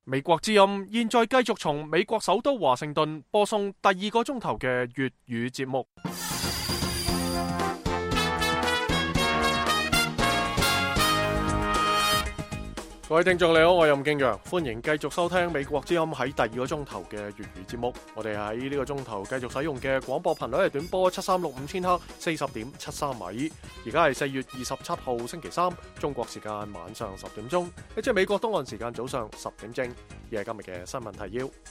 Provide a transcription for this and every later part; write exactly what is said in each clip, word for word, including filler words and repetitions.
美國之音現在繼續從美國首都華盛頓播送第二個鐘頭嘅粵語節目。各位聽眾你好，我係任敬陽，歡迎繼續收聽美國之音喺第二個鐘頭嘅粵語節目。我哋喺呢個鐘頭繼續使用嘅廣播頻率係短波七三六五千赫，四十點七三米。而家係四月二十七號星期三，中國時間晚上十點鐘，即係美國東岸時間早上十點正。而係今日嘅新聞提要。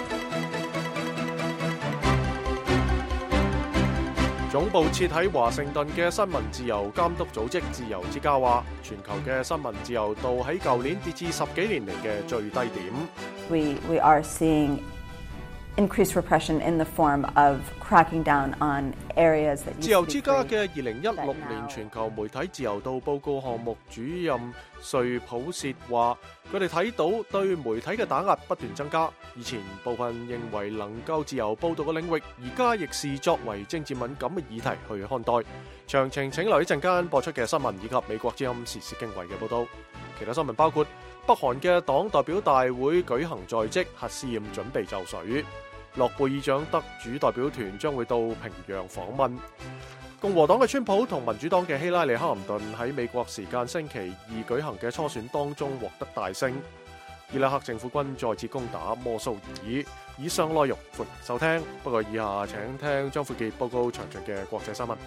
總部設喺華盛頓嘅新聞自由監督組織自由之家話，全球嘅新聞自由度喺舊年跌至十幾年嚟嘅最低點。 We we are seeing increased repression in the form of cracking down on areas that 自由之家嘅二零一六年全球媒體自由度報告項目主任瑞普薛話，佢哋睇到對媒體嘅打壓不斷增加。以前部分認為能夠自由報道嘅領域，而家亦視作為政治敏感嘅議題去看待。詳情請留意陣間播出嘅新聞以及美國之音時事經緯嘅報道。其他新聞包括北韓嘅黨代表大會舉行在即，核試驗準備就緒。諾貝爾獎得主代表團將會到平壤訪問。共和黨嘅川普同民主黨嘅希拉里克林頓喺美國時間星期二舉行嘅初選當中獲得大勝。伊拉克政府軍再次攻打摩蘇爾。以上內容歡迎收聽，不過以下請聽張富傑報告詳盡嘅國際新聞。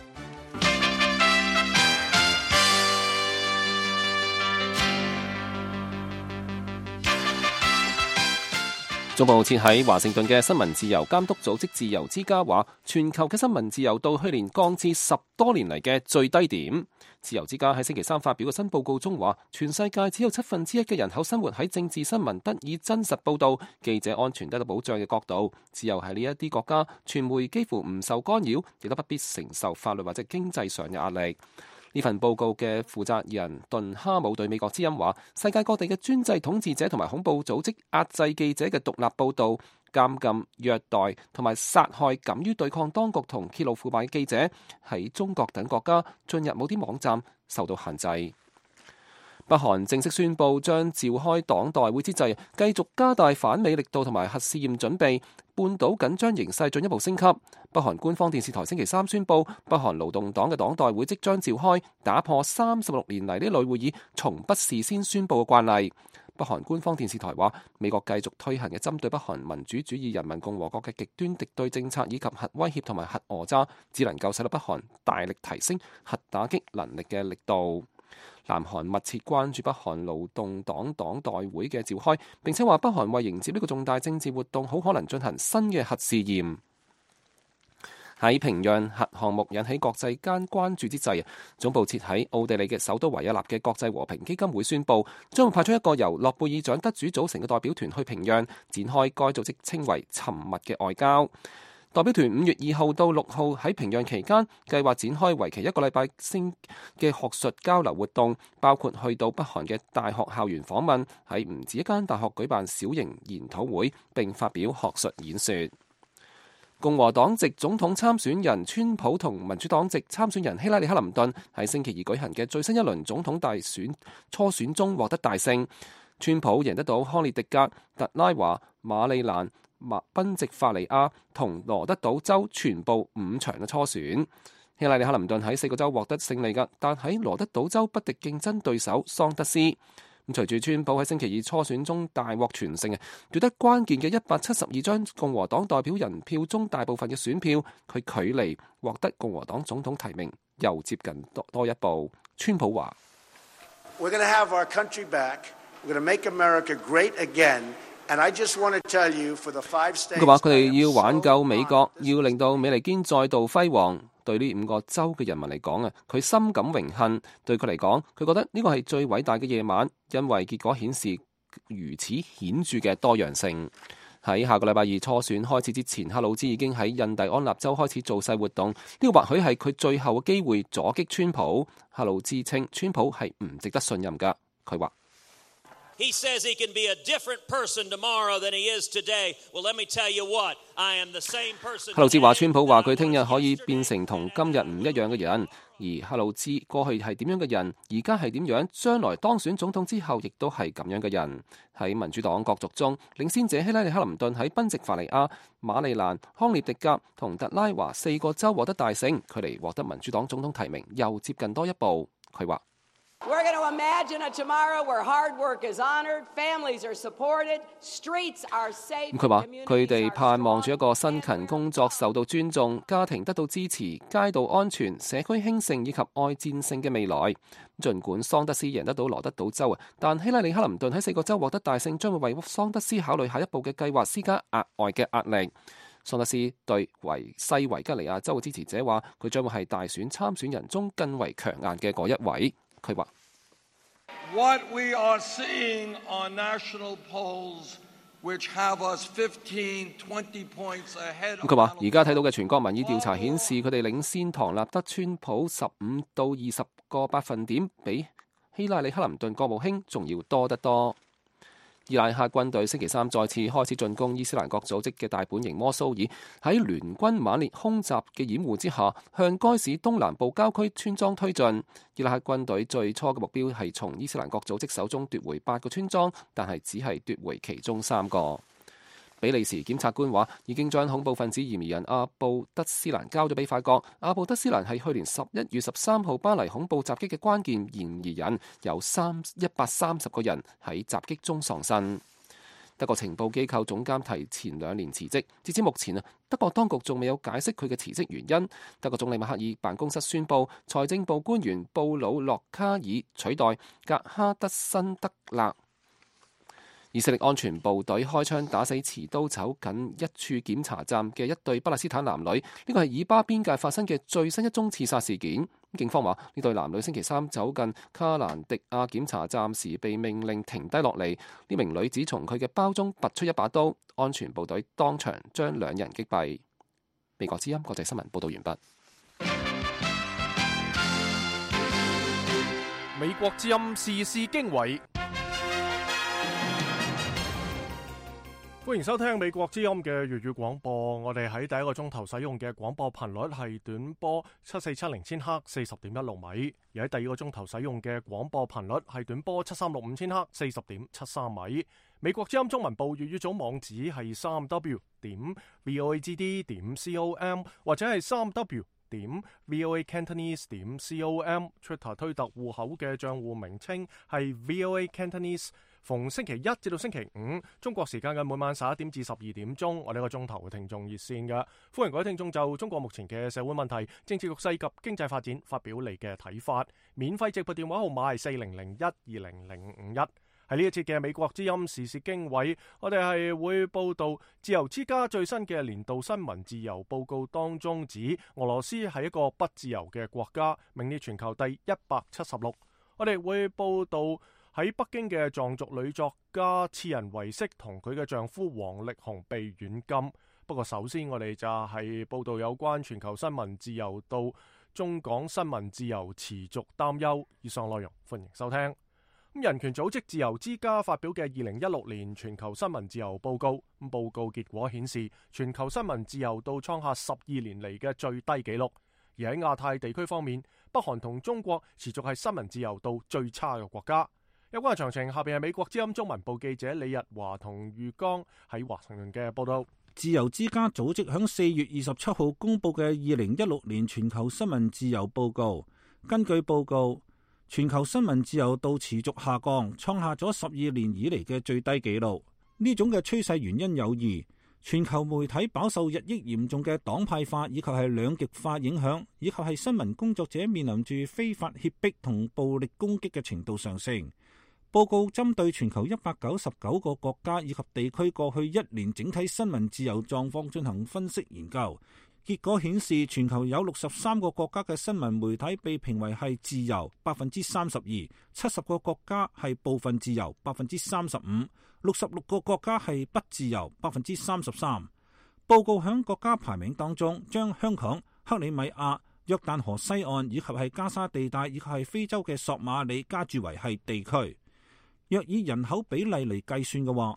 總部設喺華盛頓嘅新聞自由監督組織自由之家話，全球嘅新聞自由度去年降至十多年嚟嘅最低點。自由之家喺星期三發表嘅新報告中話，全世界只有七分之一嘅人口生活喺政治新聞得以真實報導、記者安全得到保障嘅國度。只有喺呢一啲國家，傳媒幾乎唔受干擾，亦都不必承受法律或者經濟上嘅壓力。呢份報告嘅負責人頓哈姆對美國之音話，世界各地嘅專制統治者同埋恐怖組織壓制記者嘅獨立報導、監禁、虐待同埋殺害敢於對抗當局同揭露腐敗嘅記者，喺中國等國家進入某啲網站受到限制。北韓正式宣布將召開黨代會之際，繼續加大反美力度同埋核試驗準備，半島緊張形勢進一步升級。北韓官方電視台星期三宣布，北韓勞動黨嘅黨代會即將召開，打破三十六年嚟呢類會議從不事先宣布嘅慣例。北韓官方電視台話，美國繼續推行嘅針對北韓民主主義人民共和國嘅極端敵對政策以及核威脅同埋核訛詐，只能夠使到北韓大力提升核打擊能力嘅力度。南韓密切關注北韓勞動黨黨代會嘅召開，並且話北韓為迎接呢個重大政治活動，好可能進行新嘅核試驗。喺平壤核項目引起國際間關注之際，總部設喺奧地利嘅首都維也納嘅國際和平基金會宣布，將會派出一個由諾貝爾獎得主組成嘅代表團去平壤，展開該組織稱為沉默嘅外交。代表團五月二號到六號喺平壤期間，計劃展開為期一個禮拜星嘅學術交流活動，包括去到北韓嘅大學校園訪問，喺唔止一間大學舉辦小型研討會，並發表學術演說。共和黨籍總統參選人川普同民主黨籍參選人希拉里克林頓喺星期二舉行嘅最新一輪總統大選初選中獲得大勝。川普贏得到康涅狄格、特拉華、馬里蘭、賓夕法尼亞同羅德島州全部五場嘅初選。希拉里克林頓喺四個州獲得勝利㗎，但喺羅德島州不敵競爭對手桑德斯。咁隨住川普喺星期二初選中大獲全勝啊，奪得關鍵嘅一百七十二張共和黨代表人票中大部分嘅選票，佢距離獲得共和黨總統提名又接近多多一步。川普話： We're going to have our country back. We're going to make America great again. And I just want to tell you for the five states. 佢話佢哋要挽救美國，要令到美利堅再度輝煌。對呢五個州嘅人民嚟講啊，佢深感榮幸。對佢嚟講，佢覺得呢個係最偉大嘅夜晚，因為結果顯示如此顯著嘅多樣性。喺下個禮拜二初選開始之前，克魯茲已經喺印第安納州開始造勢活動。呢個或許係佢最後嘅機會阻擊川普。克魯茲稱川普係唔值得信任㗎。佢話 ：He says he can be a different person tomorrow than he is today. Well, let me tell you what, I am the same person. 克魯茲話：川普話佢聽日可以變成同今日唔一樣嘅人。 而赫魯茲過去係點樣嘅人，而家係點樣，將來當選總統之後亦都係咁樣嘅人。喺民主黨角逐中，領先者希拉里克林頓喺賓夕法尼亞、馬里蘭、康涅狄格同特拉華四個州獲得大勝，距離獲得民主黨總統提名又接近多一步。佢話 ：We're going to imagine a tomorrow where hard work is honored, families are supported, streets are safe. 佢話佢哋盼望住一個辛勤工作受到尊重、家庭得到支持、街道安全、社區興盛以及愛戰勝嘅未來。儘管桑德斯贏得到羅德島州啊，但希拉里克林頓喺四個州獲得大勝，將會為桑德斯考慮下一步嘅計劃施加額外嘅壓力。桑德斯對維西維吉尼亞州嘅支持者話：佢將會係大選參選人中更為強硬嘅嗰一位。佢話 ：What we are seeing on national polls, which have us fifteen, twenty points ahead. 佢話：而家睇到嘅全國民意調查顯示，佢哋領先唐納德川普十五到二十個百分點，比希拉里克林頓國務卿仲要多得多。伊拉克軍隊星期三再次開始進攻伊斯蘭國組織嘅大本營摩蘇爾，喺聯軍猛烈空襲嘅掩護之下，向該市東南部郊區村莊推進。伊拉克軍隊最初嘅目標係從伊斯蘭國組織手中奪回八個村莊，但係只係奪回其中三個。比利時檢察官話，已經將恐怖分子嫌疑人阿布德斯蘭交咗俾法國。阿布德斯蘭係去年十一月十三號巴黎恐怖襲擊嘅關鍵嫌疑人，有三一百三十個人喺襲擊中喪生。德國情報機構總監提前兩年辭職，截至目前啊，德國當局仲未有解釋佢嘅辭職原因。德國總理默克爾辦公室宣布，財政部官員布魯諾卡爾取代格哈德辛德勒。以色列安全部隊開槍打死持刀走近一處檢查站嘅一對巴勒斯坦男女，呢個係以巴邊界發生嘅最新一宗刺殺事件。警方話呢對男女星期三走近卡蘭迪亞檢查站時被命令停低落嚟，呢名女子從佢嘅包中拔出一把刀，安全部隊當場將兩人擊斃。美國之音國際新聞報道完畢。 美國之音時事經緯。歡迎收聽美國之音嘅粵語廣播。我哋喺第一個鐘頭使用嘅廣播頻率係短波七四七零千赫四十點一六米，而喺第二個鐘頭使用嘅廣播頻率係短波七三六五千赫四十點七三米。美國之音中文部粵語組網址係三 w 點 voagd 點 com 或者係三 w 點 voacantonese 點 com。Twitter 推特戶口嘅賬戶名稱係 voacantonese。逢星期一至到星期五，中國時間嘅每晚十一點至十二點鐘，我哋個鐘頭嘅聽眾熱線嘅，歡迎各位聽眾就中國目前嘅社會問題、政治局勢及經濟發展發表你嘅睇法。免費直撥電話號碼係四零零一二零零五一。喺呢一節嘅美國之音時事經緯，我哋係會報道自由之家最新嘅年度新聞自由報告當中指，俄羅斯係一個不自由嘅國家，名列全球第一百七十六。我哋會報道喺北京嘅藏族女作家次仁維色同佢嘅丈夫王力宏被軟禁。不過首先我哋就係報道有關全球新聞自由到中港新聞自由持續擔憂。以上內容歡迎收聽。人權組織自由之家發表嘅二零一六年全球新聞自由報告，報告結果顯示全球新聞自由度創下十二年嚟嘅最低紀錄。而喺亞太地區方面，北韓同中國持續係新聞自由度最差嘅國家。有關嘅詳情，下邊係美國之音中文部記者李日華同裕剛喺華盛頓嘅報道。 自由之家組織響四月二十七號公布嘅二零一六年全球新聞自由報告，根據報告，全球新聞自由度持續下降，創下咗十二年以嚟嘅最低紀錄。呢種嘅趨勢原因有二：全球媒體飽受日益嚴重嘅黨派化以及係兩極化影響，以及係新聞工作者面臨住非法脅迫同暴力攻擊嘅程度上升。報告針對全球一百九十九個國家以及地區過去一年整體新聞自由狀況進行分析研究，結果顯示全球有六十三個國家嘅新聞媒體被評為係自由，百分之三十二；七十個國家係部分自由，百分之三十五；六十六個國家係不自由，百分之三十三。報告響國家排名當中，將香港、克里米亞、約旦河西岸以及係加沙地帶以及係非洲嘅索馬里加注為係地區。若以人口比例嚟計算嘅話，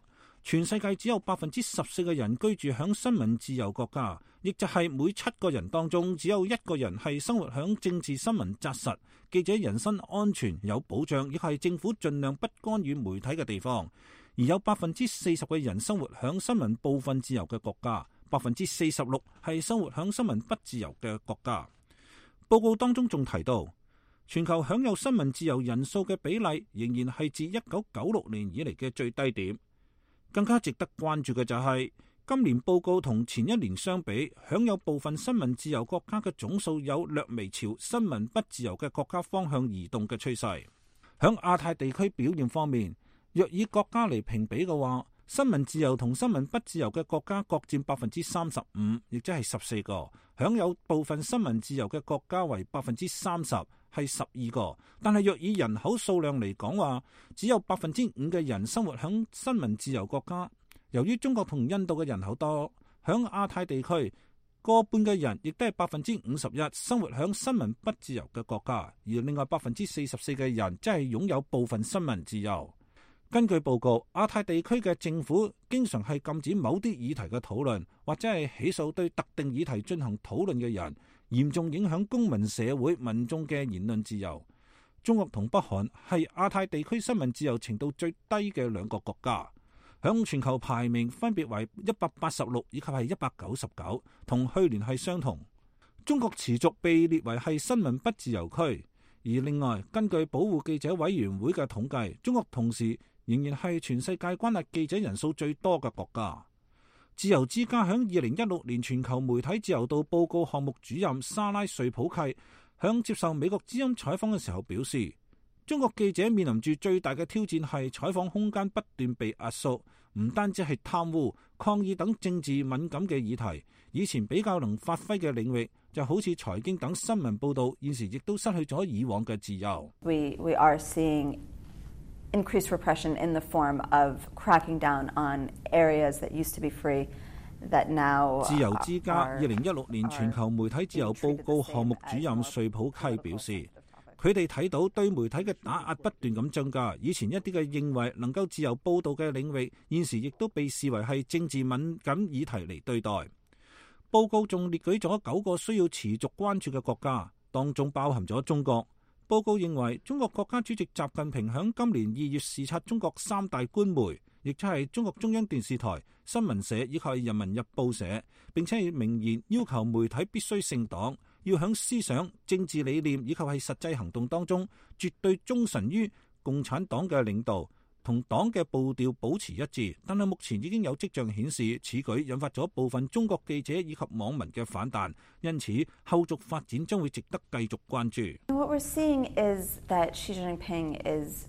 全世界只有百分之十四嘅人居住響新聞自由國家，亦就係每七個人當中只有一個人係生活響政治新聞紮實、記者人身安全有保障，亦係政府盡量不干預媒體嘅地方。而有百分之四十嘅人生活響新聞部分自由嘅國家，百分之四十六係生活響新聞不自由嘅國家。報告當中仲提到，全球享有新聞自由人數嘅比例仍然係自一九九六年以嚟嘅最低點。更加值得關注嘅就係、是、今年報告同前一年相比，享有部分新聞自由國家嘅總數有略微朝新聞不自由嘅國家方向移動嘅趨勢。響亞太地區表現方面，若以國家嚟評比嘅話，新聞自由同新聞不自由嘅國家各佔百分之三十五，亦即係十四個；享有部分新聞自由嘅國家為百分之三十，係十二個。但係若以人口數量嚟講話，只有百分之五嘅人生活響新聞自由國家。由於中國同印度嘅人口多，響亞太地區過半嘅人亦都係百分之五十一生活響新聞不自由嘅國家，而另外百分之四十四嘅人即係擁有部分新聞自由。根據報告，亞太地區嘅政府經常係禁止某啲議題嘅討論，或者係起訴對特定議題進行討論嘅人，嚴重影響公民社會民眾嘅言論自由。中國同北韓係亞太地區新聞自由程度最低嘅兩個國家，響全球排名分別為一百八十六以及係一百九十九，同去年係相同。中國持續被列為係新聞不自由區，而另外根據保護記者委員會嘅統計，中國同時仍然係全世界關押記者人數最多嘅國家。自由之家響二零一六年全球媒體自由度報告項目主任莎拉瑞普契響接受美國之音採訪嘅時候表示，中國記者面臨住最大嘅挑戰係採訪空間不斷被壓縮，唔單止係貪污、抗議等政治敏感嘅議題，以前比較能發揮嘅領域，就好似財經等新聞報導，現時亦都失去咗以往嘅自由。 We, we are seeing increased repression in the form of cracking down on areas that used to be free that now 自由之家二零一六年全球媒體自由報告項目主任瑞普契表示，佢哋睇到對媒體嘅打壓不斷咁增加，以前一啲嘅認為能夠自由報導嘅領域，現時亦都被視為係政治敏感議題嚟對待。報告仲列舉咗九個需要持續關注嘅國家，當中包含咗中國。報告認為，中國國家主席習近平響今年二月視察中國三大官媒，亦即係中國中央電視台、新聞社以及人民日報社，並且明言要求媒體必須姓黨，要響思想、政治理念以及係實際行動當中，絕對忠誠於共產黨嘅領導，同黨嘅步調保持一致。但係目前已經有跡象顯示，此舉引發咗部分中國記者以及網民嘅反彈，因此後續發展將會值得繼續關注。 What we're seeing is that Xi Jinping is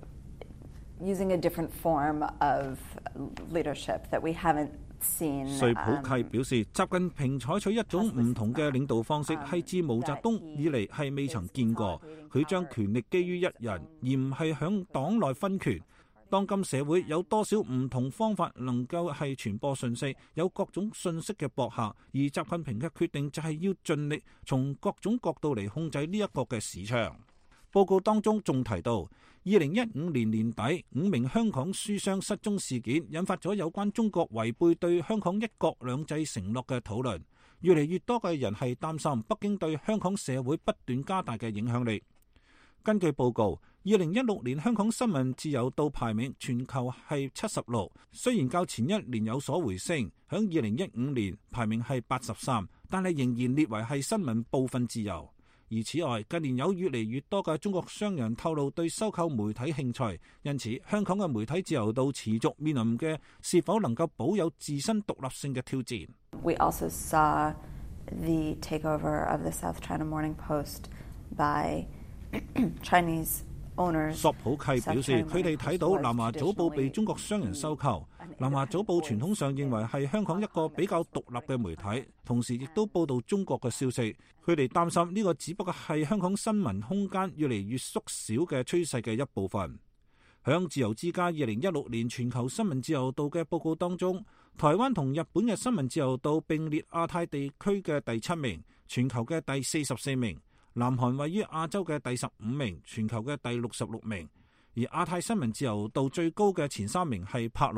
using a different form of leadership that we haven't seen. 瑞普契表示，習近平採取一種唔同嘅領導方式，係自毛澤東以嚟係未曾見過。佢將權力基於一人，而唔係響黨內分權。當今社會有多少唔同方法能夠係傳播信息，有各種信息嘅博客，而習近平嘅決定就係要盡力從各種角度嚟控制呢一個嘅市場。報告當中仲提到，二零一五年年底五名香港書商失蹤事件，引發咗有關中國違背對香港一國兩制承諾嘅討論。越嚟越多嘅人係擔心北京對香港社會不斷加大嘅影響力。根據報告，二零一六年香港新聞自由度排名全球係七十六，雖然較前一年有所回升，響二零一五年排名係八十三，但係仍然列為係新聞部分自由。而此外，近年有越嚟越多嘅中國商人透露對收購媒體興趣，因此香港嘅媒體自由度持續面臨嘅是否能夠保有自身獨立性嘅挑戰。 We also saw the takeover of the South China Morning Post by Chinese owners. 索普契表示，佢哋睇到南華早報被中國商人收購。南華早報傳統上認為係香港一個比較獨立嘅媒體，同時亦都報導中國嘅消息。佢哋擔心呢個只不過係香港新聞空間越嚟越縮小嘅趨勢嘅一部分。響自由之家二零一六年全球新聞自由度嘅報告當中，台灣同日本嘅新聞自由度並列亞太地區嘅第七名，全球嘅第四十四名。南韓位於亞洲嘅第十五名，全球嘅第六十六名。而亞太新聞自由度最高嘅前三名係帕勞、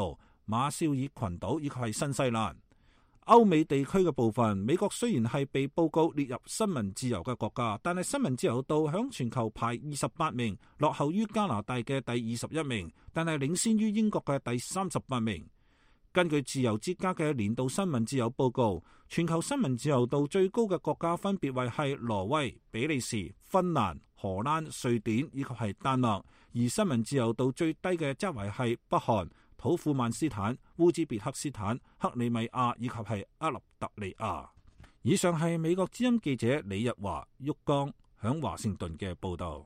馬紹爾群島以及係新西蘭。歐美地區嘅部分，美國雖然係被報告列入新聞自由嘅國家，但係新聞自由度響全球排二十八名，落後於加拿大嘅第二十一名，但係領先於英國嘅第三十八名。根據自由之家嘅年度新聞自由報告，全球新聞自由度最高嘅國家分別為係挪威、比利時、芬蘭、荷蘭、瑞典以及係丹麥，而新聞自由度最低嘅則為係北韓、土庫曼斯坦、烏茲別克斯坦、克里米亞以及係厄立特里亞。以上係美國之音記者李日華、旭江響華盛頓嘅報道。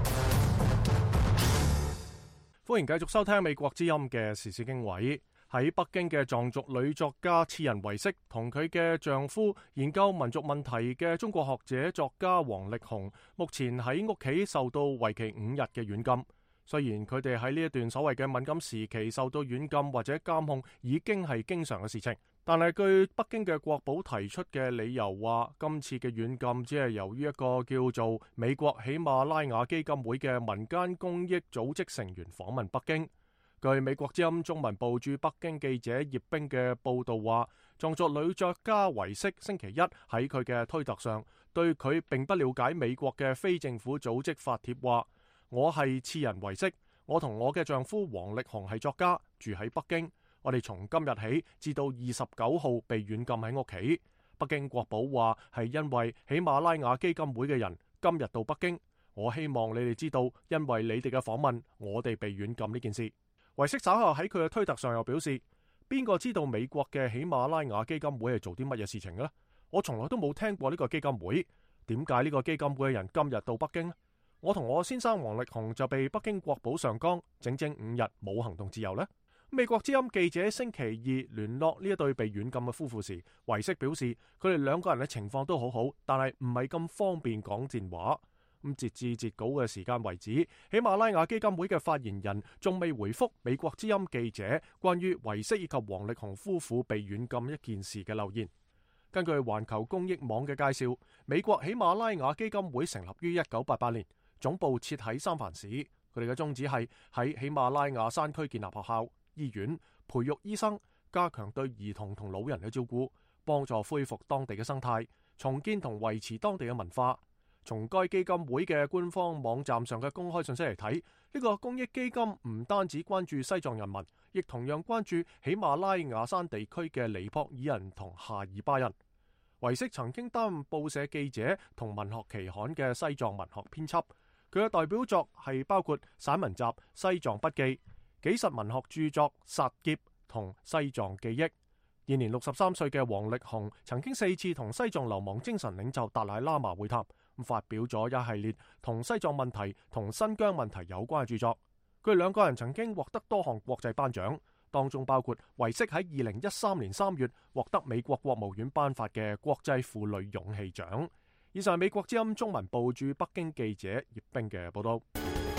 歡迎繼續收聽美國之音嘅時事經緯。喺北京嘅藏族女作家次仁唯色同佢嘅丈夫研究民族問題嘅中國學者作家王力宏，目前喺屋企受到為期五日嘅軟禁。雖然佢哋喺呢一段所謂嘅敏感時期受到軟禁或者監控已經係經常嘅事情，但係據北京嘅國保提出嘅理由話，今次嘅軟禁只係由於一個叫做美國喜馬拉雅基金會嘅民間公益組織成員訪問北京。據美國之音中文部駐北京記者葉冰嘅報道話，藏族女作家唯色星期一喺佢嘅推特上對佢並不了解美國嘅非政府組織發帖話，我係次仁唯色，我同我嘅丈夫王力宏係作家，住喺北京。我哋從今日起至到二十九號被軟禁喺屋企。北京國保話係因為喜馬拉雅基金會嘅人今日到北京。我希望你哋知道，因為你哋嘅訪問，我哋被軟禁呢件事。唯色稍後喺佢嘅推特上又表示，邊個知道美國嘅喜馬拉雅基金會係做啲乜嘢事情嘅呢？我從來都冇聽過呢個基金會，點解呢個基金會嘅人今日到北京呢？我同我先生王力宏就被北京國保上綱，整整五日冇行動自由呢。美國之音記者星期二聯絡呢一對被軟禁嘅夫婦時，唯色表示佢哋兩個人嘅情況都好好，但係唔係咁方便講賤話。咁截至截稿嘅時間為止，喜馬拉雅基金會嘅發言人仲未回覆美國之音記者關於唯色以及王力宏夫婦被軟禁一件事嘅留言。根據環球公益網嘅介紹，美國喜馬拉雅基金會成立於一九八八年，總部設喺三藩市。佢哋嘅宗旨係喺喜馬拉雅山區建立學校、醫院，培育醫生，加強對兒童同老人嘅照顧，幫助恢復當地嘅生態，重建同維持當地嘅文化。從該基金會嘅官方網站上嘅公開信息嚟睇，呢個公益基金唔單止關注西藏人民，亦同樣關注喜馬拉雅山地區嘅尼泊爾人同夏爾巴人。唯色曾經擔任報社記者同文學期刊嘅西藏文學編輯，佢嘅代表作係包括散文集《西藏筆記》、紀實文學著作《薩劫》同《西藏記憶》。現年六十三歲嘅王力宏曾經四次同西藏流亡精神領袖達賴喇嘛會談，發表咗一系列同西藏問題同新疆問題有關嘅著作。佢哋兩個人曾經獲得多項國際頒獎，當中包括唯色喺二零一三年三月獲得美國國務院頒發嘅國際婦女勇氣獎。以上係美國之音中文部駐北京記者葉冰嘅報道。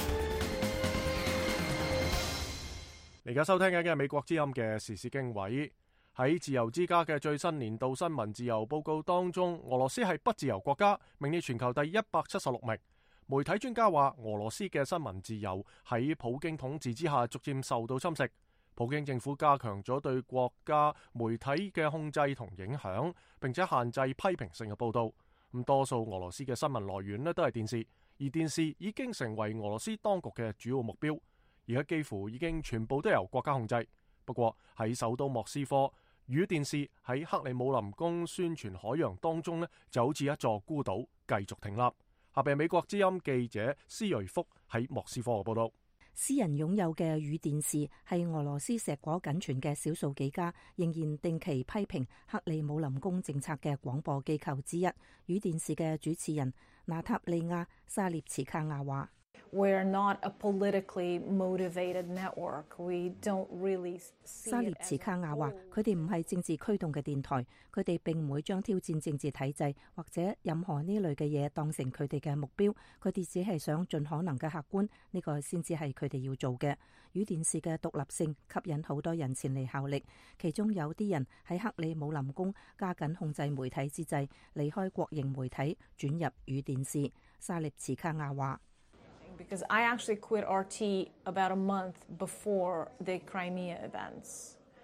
你而家收聽緊嘅係美國之音嘅時事經緯。喺自由之家嘅最新年度新聞自由報告當中，俄羅斯係不自由國家，名列全球第一百七十六名。媒體專家話，俄羅斯嘅新聞自由喺普京統治之下逐漸受到侵蝕。普京政府加強咗對國家媒體嘅控制同影響，並且限制批評性嘅報道。咁多數俄羅斯嘅新聞來源呢都係電視，而電視已經成為俄羅斯當局嘅主要目標，而家幾乎已經全部都由國家控制。不過喺首都莫斯科，語電視喺克里姆林宮宣傳海洋當中呢，就好似一座孤島，繼續挺立。下邊美國之音記者施瑞福喺莫斯科嘅報道。 私人擁有嘅語電視係俄羅斯碩果僅存嘅少數幾家仍然定期批評克里姆林宮政策嘅廣播機構之一。語電視嘅主持人娜塔莉亞·沙列茨卡亞話 ：We're not a politically motivated network. We don't really see it as 沙列茨卡亞話：佢哋唔係政治驅動嘅電台，佢哋並唔會將挑戰政治體制或者任何呢類嘅嘢當成佢哋嘅目標。佢哋只係想盡可能嘅客觀，呢個先至係佢哋要做嘅。語電視嘅獨立性吸引好多人前嚟效力，其中有啲人喺克里姆林宮加緊控制媒體之際，離開國營媒體轉入語電視。沙列茨卡亞話 ：Because I actually quit R T about a month before the Crimea events.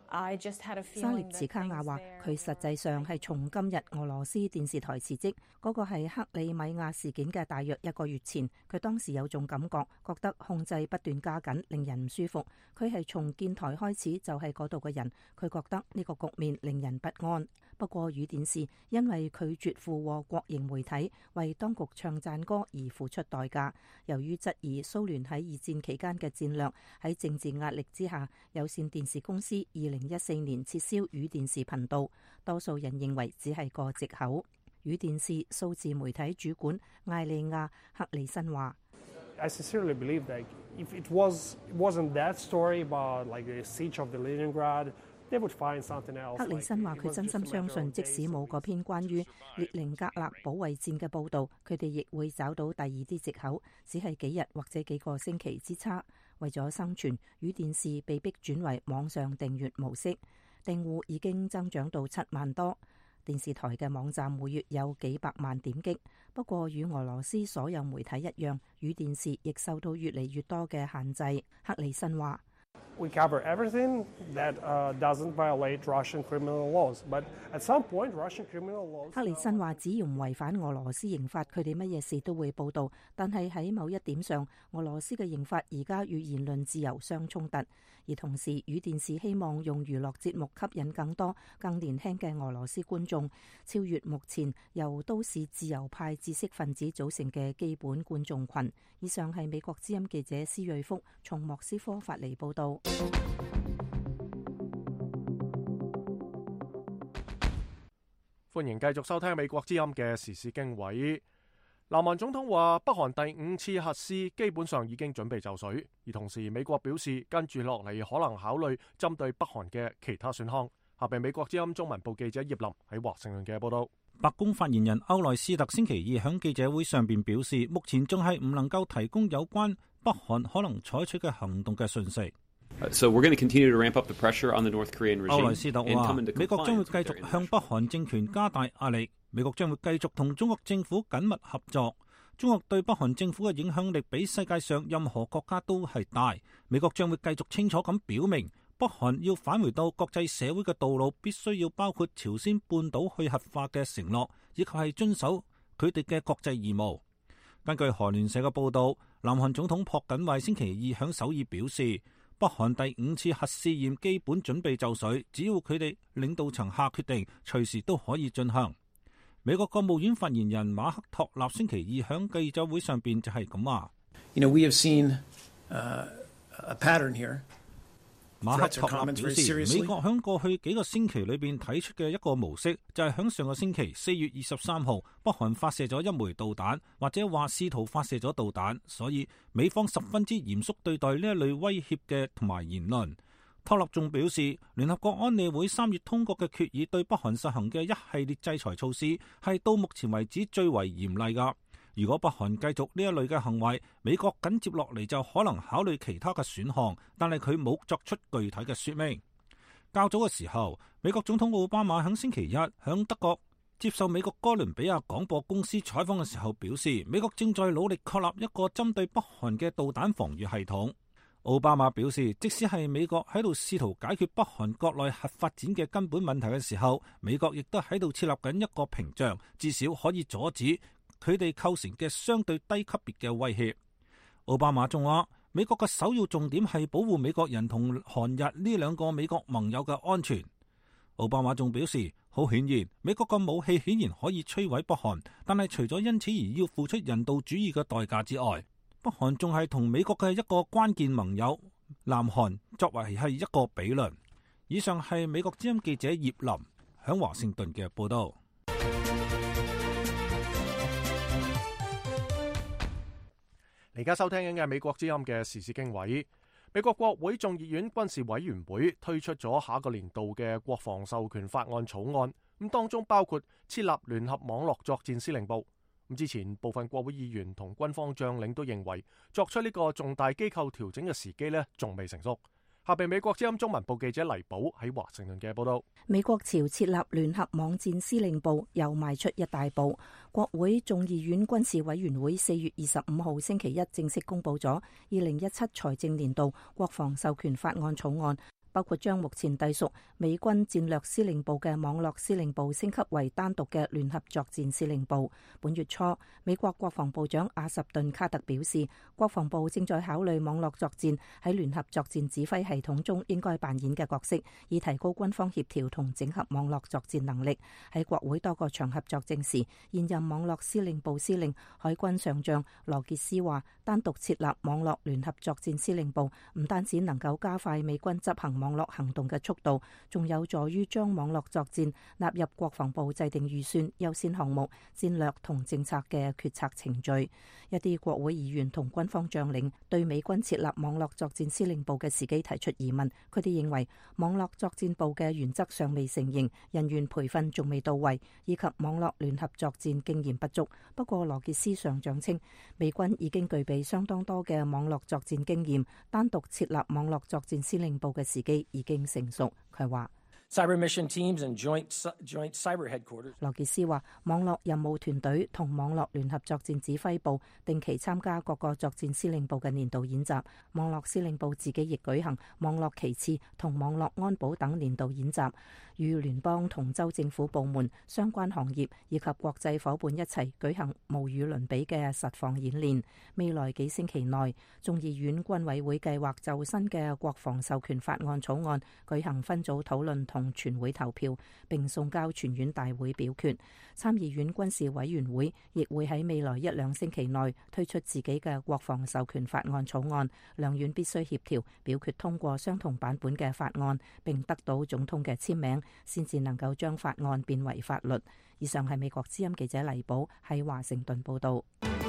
沙列茨卡亞話：佢實際上係從今日俄羅斯電視台辭職，嗰個係克里米亞事件嘅大約一個月前。佢當時有種感覺，覺得控制不斷加緊，令人唔舒服。佢係從建台開始就係嗰度嘅人，佢覺得呢個局面令人不安。不過語電視因為拒絕附和國營媒體為當局唱讚歌而付出代價。由於質疑蘇聯喺二戰期間嘅戰略，喺政治壓力之下，有線電視公司二零一四年撤銷語電視頻道。多數人認為只係個藉口。語電視數字媒體主管艾利亞克里森話 ：I sincerely believe that if it was wasn't that story about like the siege of the Leningrad, they would find something else. 克里森話：佢真心相信，即使冇嗰篇關於列寧格勒保衛戰嘅報導，佢哋亦會找到第二啲藉口，只係幾日或者幾個星期之差。為咗生存，語電視被迫轉為網上訂閱模式，訂戶已經增長到七萬多。電視台嘅網站每月有幾百萬點擊。不過與俄羅斯所有媒體一樣，語電視亦受到越嚟越多嘅限制。克里森話 ：We cover everything that doesn't violate Russian criminal laws, but at some point, Russian criminal laws. 克里森話：只要唔違反俄羅斯刑法，佢哋乜嘢事都會報導。但係喺某一點上，俄羅斯嘅刑法而家與言論自由相衝突。而同時，語電視希望用娛樂節目吸引更多更年輕嘅俄羅斯觀眾，超越目前由都市自由派知識分子組成嘅基本觀眾群。以上係美國之音記者施瑞福從莫斯科發嚟報導。 歡迎繼續收聽美國之音嘅時事經緯。南韓總統話，北韓第五次核試基本上已經準備就緒，而同時美國表示跟住落嚟可能考慮針對北韓嘅其他選項。下邊美國之音中文部記者葉林喺華盛頓嘅報道。 白宮發言人歐萊斯特星期二喺記者會上邊表示，目前仲係唔能夠提供有關北韓可能採取嘅行動嘅訊息。 So we're going to continue to ramp up the pressure on the North Korean regime. 歐萊斯特話，美國將會繼續向北韓政權加大壓力。美國將會繼續同中國政府緊密合作。中國對北韓政府嘅影響力比世界上任何國家都係大。美國將會繼續清楚咁表明，北韓要返回到國際社會嘅道路，必須要包括朝鮮半島去核化嘅承諾，以及係遵守佢哋嘅國際義務。根據韓聯社嘅報導，南韓總統朴槿惠星期二響首爾表示，北韓第五次核試驗基本準備就緒，只要佢哋領導層下決定，隨時都可以進行。美國國務院發言人馬克托納星期二響記者會上邊就係咁話。 You know, we have seen, uh, a pattern here. 馬克托納表示，美國響過去幾個星期裏邊睇出嘅一個模式，就係響上個星期四月二十三號，北韓發射咗一枚導彈，或者話試圖發射咗導彈，所以美方十分之嚴肅對待呢一類威脅嘅同埋言論。托納仲表示，聯合國安理會三月通過嘅決議對北韓實行嘅一系列制裁措施係到目前為止最為嚴厲㗎。如果北韓繼續呢一類嘅行為，美國緊接落嚟就可能考慮其他嘅選項，但係佢冇作出具體嘅說明。較早嘅時候，美國總統奧巴馬喺星期一喺德國接受美國哥倫比亞廣播公司採訪嘅時候表示，美國正在努力確立一個針對北韓嘅導彈防禦系統。奧巴馬表示，即使係美國喺度試圖解決北韓國內核發展嘅根本問題嘅時候，美國亦都喺度設立緊一個屏障，至少可以阻止佢哋構成嘅相對低級別嘅威脅。奧巴馬仲話，美國嘅首要重點係保護美國人同韓日呢兩個美國盟友嘅安全。奧巴馬仲表示，好顯然，美國嘅武器顯然可以摧毀北韓，但係除咗因此而要付出人道主義嘅代價之外，北韓仲係同美國嘅一個關鍵盟友，南韓作為係一個比鄰。以上係美國之音記者葉林響華盛頓嘅報道。 而家收聽緊嘅美國之音嘅時事經緯，美國國會眾議院軍事委員會推出咗下個年度嘅國防授權法案草案，咁當中包括設立聯合網絡作戰司令部。咁之前部分國會議員同軍方將領都認為作出呢個重大機構調整嘅時機呢仲未成熟。下邊美國之音中文部記者黎寶喺華盛頓嘅報道。 美國朝設立聯合網戰司令部又邁出一大步。國會眾議院軍事委員會四月二十五號星期一正式公布咗二零一七財政年度國防授權法案草案， 包括將目前隸屬美軍戰略司令部嘅網絡司令部升級為單獨嘅聯合作戰司令部。本月初，美國國防部長阿什頓卡特表示，國防部正在考慮網絡作戰喺聯合作戰指揮系統中應該扮演嘅角色，以提高軍方協調同整合網絡作戰能力。喺國會多個場合作證時，現任網絡司令部司令海軍上將羅傑斯話，單獨設立網絡聯合作戰司令部唔單止能夠加快美軍執行網絡行動嘅速度，仲有助於將網絡作戰納入國防部制定預算、優先項目、戰略同政策嘅決策程序。一啲國會議員同軍方將領對美軍設立網絡作戰司令部嘅時機提出疑問，佢哋認為網絡作戰部嘅原則尚未成型，人員培訓仲未到位，以及網絡聯合作戰經驗不足。不過羅傑斯上將稱，美軍已經具備相當多嘅網絡作戰經驗，單獨設立網絡作戰司令部嘅時機已經成熟。佢話 Cyber mission teams and joint joint cyber headquarters。 羅傑斯話，網絡任務團隊同網絡聯合作戰指揮部定期參加各個作戰司令部嘅年度演習，網絡司令部自己亦舉行網絡旗幟同網絡安保等年度演習，與聯邦同州政府部門、相關行業以及國際夥伴一齊舉行無與倫比嘅實況演練。未來幾星期內，眾議院軍委會計劃就新嘅國防授權法案草案舉行分組討論同全會投票，並送交全院大會表決。參議院軍事委員會亦會喺未來一兩星期內推出自己嘅國防授權法案草案，兩院必須協調表決通過相同版本嘅法案，並得到總統嘅簽名，先至能夠將法案變為法律。以上係美國之音記者黎寶喺華盛頓報道。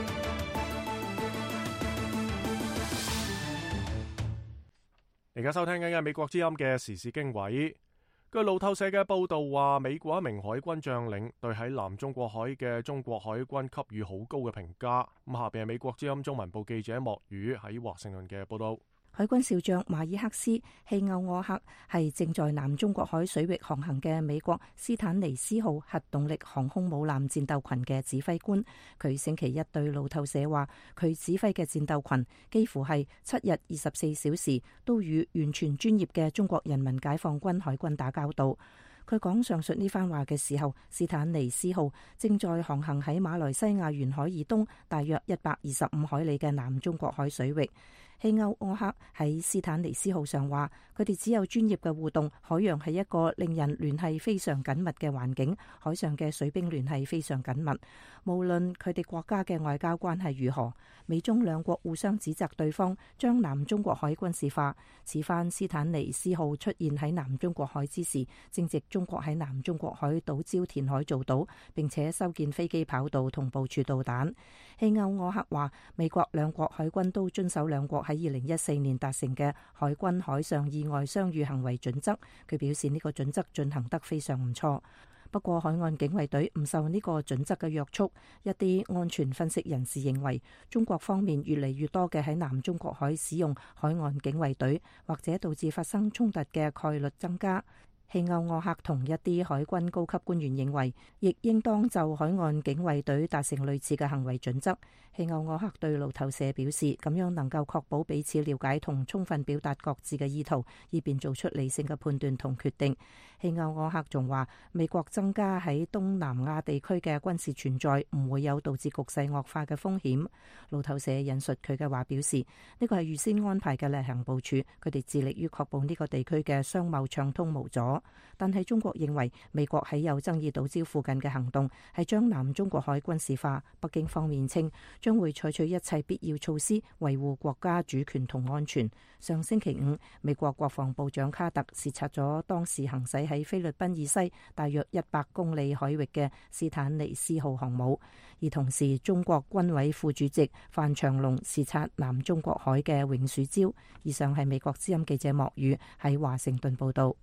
而家收聽緊嘅美國之音嘅時事經緯。據路透社嘅報道話，美國一名海軍將領對喺南中國海嘅中國海軍給予好高嘅評價。咁下邊係美國之音中文部記者莫宇喺華盛頓嘅報道。 海軍少將馬爾克斯·希歐柯克係正在南中國海水域航行嘅美國斯坦尼斯號核動力航空母艦戰鬥群嘅指揮官。佢星期一對路透社話，佢指揮嘅戰鬥群幾乎係七日二十四小時都與完全專業嘅中國人民解放軍海軍打交道。佢講上述呢番話嘅時候，斯坦尼斯號正在航行喺馬來西亞沿海以東大約一百二十五海里嘅南中國海水域。希歐柯克喺斯坦尼斯號上話，佢哋只有專業嘅互動，海洋係一個令人聯繫非常緊密嘅環境，海上嘅水兵聯繫非常緊密。無論佢哋國家嘅外交關係如何，美中兩國互相指責對方將南中國海軍事化。此番斯坦尼斯號出現喺南中國海之時，正值中國喺南中國海島礁填海造島，並且修建飛機跑道同部署導彈。希歐柯克話，美國兩國海軍都遵守兩國喺二零一四年達成嘅海軍海上意外相遇行為準則。佢表示呢個準則進行得非常唔錯。不過海岸警衛隊唔受呢個準則嘅約束。一啲安全分析人士認為，中國方面越嚟越多嘅喺南中國海使用海岸警衛隊，或者導致發生衝突嘅概率增加。希歐柯克同一啲海軍高級官員認為，亦應當就海岸警衛隊達成類似嘅行為準則。希歐柯克對路透社表示，咁樣能夠確保彼此了解同充分表達各自嘅意圖，以便做出理性嘅判斷同決定。希歐柯克仲話，美國增加喺東南亞地區嘅軍事存在唔會有導致局勢惡化嘅風險。路透社引述佢嘅話表示，呢個係預先安排嘅例行部署，佢哋致力於確保呢個地區嘅商貿暢通無阻。但係中國認為美國喺有爭議島礁附近嘅行動係將南中國海軍事化。北京方面稱將會採取一切必要措施維護國家主權同安全。上星期五，美國國防部長卡特視察咗當時行駛喺菲律賓以西大約一百公里海域嘅斯坦尼斯號航母，而同時中國軍委副主席范長龍視察南中國海嘅永暑礁。以上係美國之音記者莫宇喺華盛頓報道。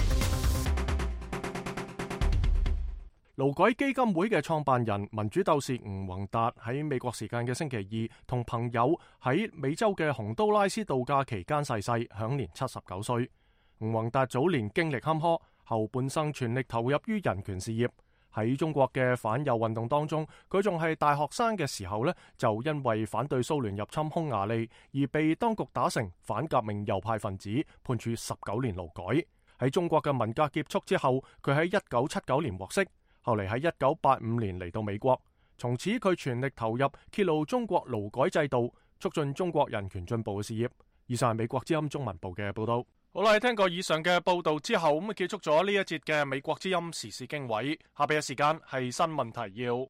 勞改基金會嘅創辦人民主鬥士吳宏達喺美國時間嘅星期二同朋友喺美洲嘅洪都拉斯度假期間逝世，享年七十九歲。吳宏達早年經歷坎坷，後半生全力投入於人權事業。 喺中國嘅反右運動當中，佢仲係大學生嘅時候呢，就因為反對蘇聯入侵匈牙利而被當局打成反革命右派分子，判處十九年勞改。喺中國嘅文革結束之後，佢喺一九七九年獲釋，後嚟喺一九八五年嚟到美國，從此佢全力投入揭露中國勞改制度，促進中國人權進步嘅事業。以上係美國之音中文部嘅報道。好啦，聽過以上嘅報道之後，咁啊結束咗呢一節嘅美國之音時事經緯。下邊嘅時間係新聞提要。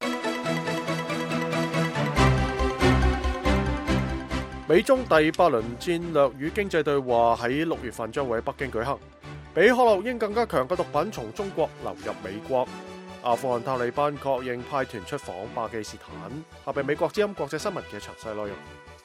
美中第八輪戰略與經濟對話喺六月份將會喺北京舉行。比可樂英更加強嘅毒品從中國流入美國。阿富汗塔利班確認派團出訪巴基斯坦。下邊美國之音國際新聞嘅詳細內容。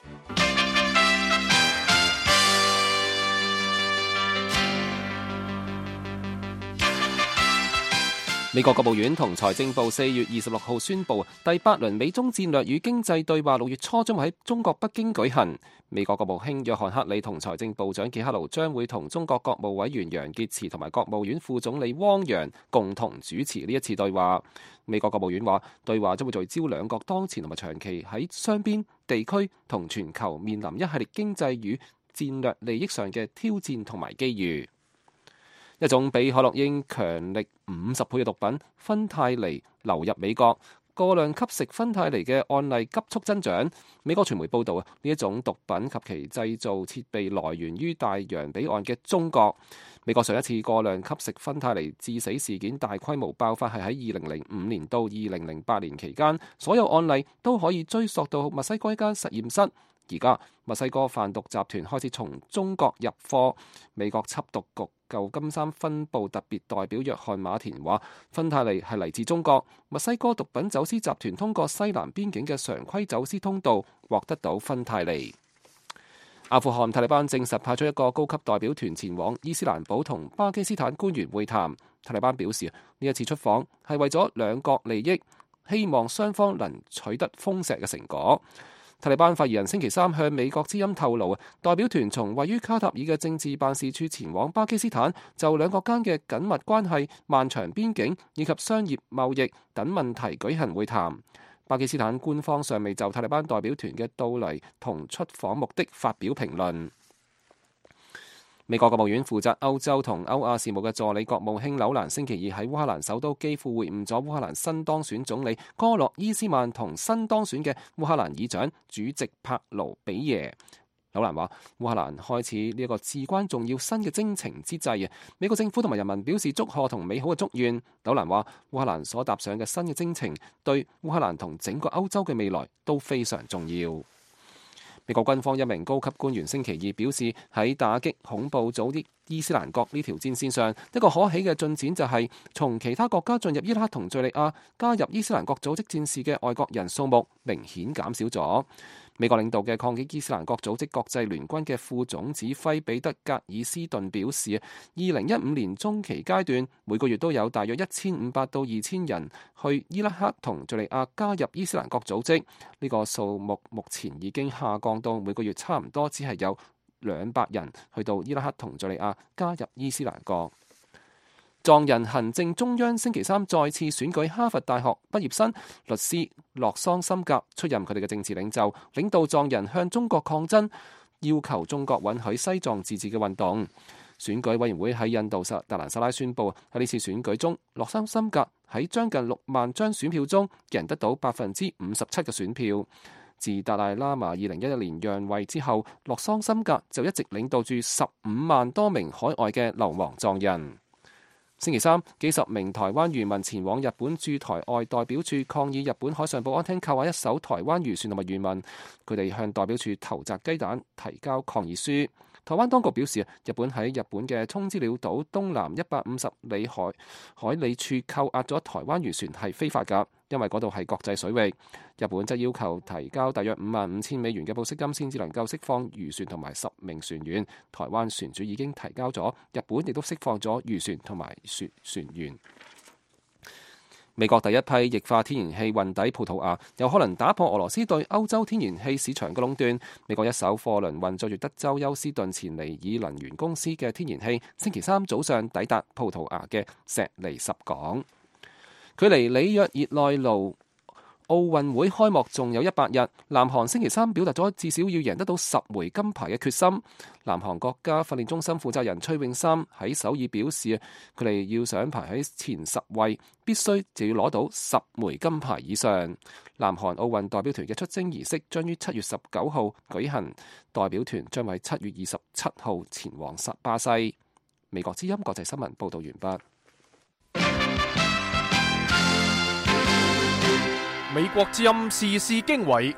美國國務院同財政部四月二十六號宣布，第八輪美中戰略與經濟對話六月初將會喺中國北京舉行。美國國務卿約翰克里同財政部長傑克盧將會同中國國務委員楊潔篪同埋國務院副總理汪洋共同主持呢一次對話。美國國務院話，對話將會聚焦兩國當前同埋長期喺雙邊、地區同全球面臨一系列經濟與戰略利益上嘅挑戰同埋機遇。一種比可樂英強力五十倍嘅毒品芬太尼流入美國，過量吸食芬太尼嘅案例急速增長。美國傳媒報道啊，呢一種毒品及其製造設備來源於大洋彼岸嘅中國。美國上一次過量吸食芬太尼致死事件大規模爆發係喺二零零五年到二零零八年期間，所有案例都可以追溯到墨西哥一間實驗室。而家墨西哥販毒集團開始從中國入貨。美國緝毒局舊金山分部特別代表約翰馬田話，芬太尼係嚟自中國，墨西哥毒品走私集團通過西南邊境嘅常規走私通道獲得到芬太尼。阿富汗塔利班證實派出一個高級代表團前往伊斯蘭堡同巴基斯坦官員會談。塔利班表示，呢一次出訪係為咗兩國利益，希望雙方能取得豐碩嘅成果。塔利班發言人星期三向美國之音透露，代表團從位於卡塔爾嘅政治辦事處前往巴基斯坦，就兩國間嘅緊密關係、漫長邊境以及商業貿易等問題舉行會談。巴基斯坦官方尚未就塔利班代表團嘅到嚟同出訪目的發表評論。美國國務院負責歐洲同歐亞事務嘅助理國務卿紐蘭星期二喺烏克蘭首都基輔會晤咗烏克蘭新當選總理戈洛伊斯曼同新當選嘅烏克蘭議長主席帕盧比耶。紐蘭話：烏克蘭開始呢一個至關重要新嘅征程之際啊，美國政府同埋人民表示祝賀同美好嘅祝願。紐蘭話：烏克蘭所踏上嘅新嘅征程對烏克蘭同整個歐洲嘅未來都非常重要。美國軍方一名高級官員星期二表示，喺打擊恐怖組織伊斯蘭國呢條戰線上，一個可喜嘅進展就係從其他國家進入伊拉克同敘利亞加入伊斯蘭國組織戰士嘅外國人數目明顯減少咗。美國領導嘅抗擊伊斯蘭國組織國際聯軍嘅副總指揮彼得格爾斯頓表示，二零一五年中期階段每個月都有大約一千五百到二千人去伊拉克同敘利亞加入伊斯蘭國組織，呢個數目目前已經下降到每個月差唔多只係有兩百人去到伊拉克同敘利亞加入伊斯蘭國。藏人行政中央星期三再次選舉哈佛大學畢業生律師洛桑森格出任佢哋嘅政治領袖，領導藏人向中國抗爭，要求中國允許西藏自治嘅運動。選舉委員會喺印度薩達蘭薩拉宣布，喺呢次選舉中，洛桑森格喺將近六萬張選票中，贏得到百分之五十七嘅選票。自達賴喇嘛二零一一年讓位之後，洛桑森格就一直領導住十五萬多名海外嘅流亡藏人。星期三，幾十名台灣漁民前往日本駐台外代表處抗議日本海上保安廳扣押一艘台灣漁船同埋漁民，佢哋向代表處投擲雞蛋，提交抗議書。台灣當局表示，日本喺日本嘅通知鳥島東南一百五十里海海里處扣押咗台灣漁船係非法㗎，因為嗰度係國際水域。日本則要求提交大約五萬五千美元嘅保釋金先至能夠釋放漁船同埋十名船員。台灣船主已經提交咗，日本亦都釋放咗漁船同埋船船員。美國第一批液化天然氣運抵葡萄牙，有可能打破俄羅斯對歐洲天然氣市場嘅壟斷。美國一艘貨輪運載住德州休斯頓前尼爾能源公司嘅天然氣，星期三早上抵達葡萄牙嘅錫尼什港。 距離里約熱內盧奧運會開幕仲有一百日，南韓星期三表達咗至少要贏得到十枚金牌嘅決心。南韓國家訓練中心負責人崔永三喺首爾表示，佢哋要想排喺前十位，必須就要攞到十枚金牌以上。南韓奧運代表團嘅出征儀式將於七月十九號舉行，代表團將喺七月二十七號前往巴西。美國之音國際新聞報道完畢。 美國之音時事經緯。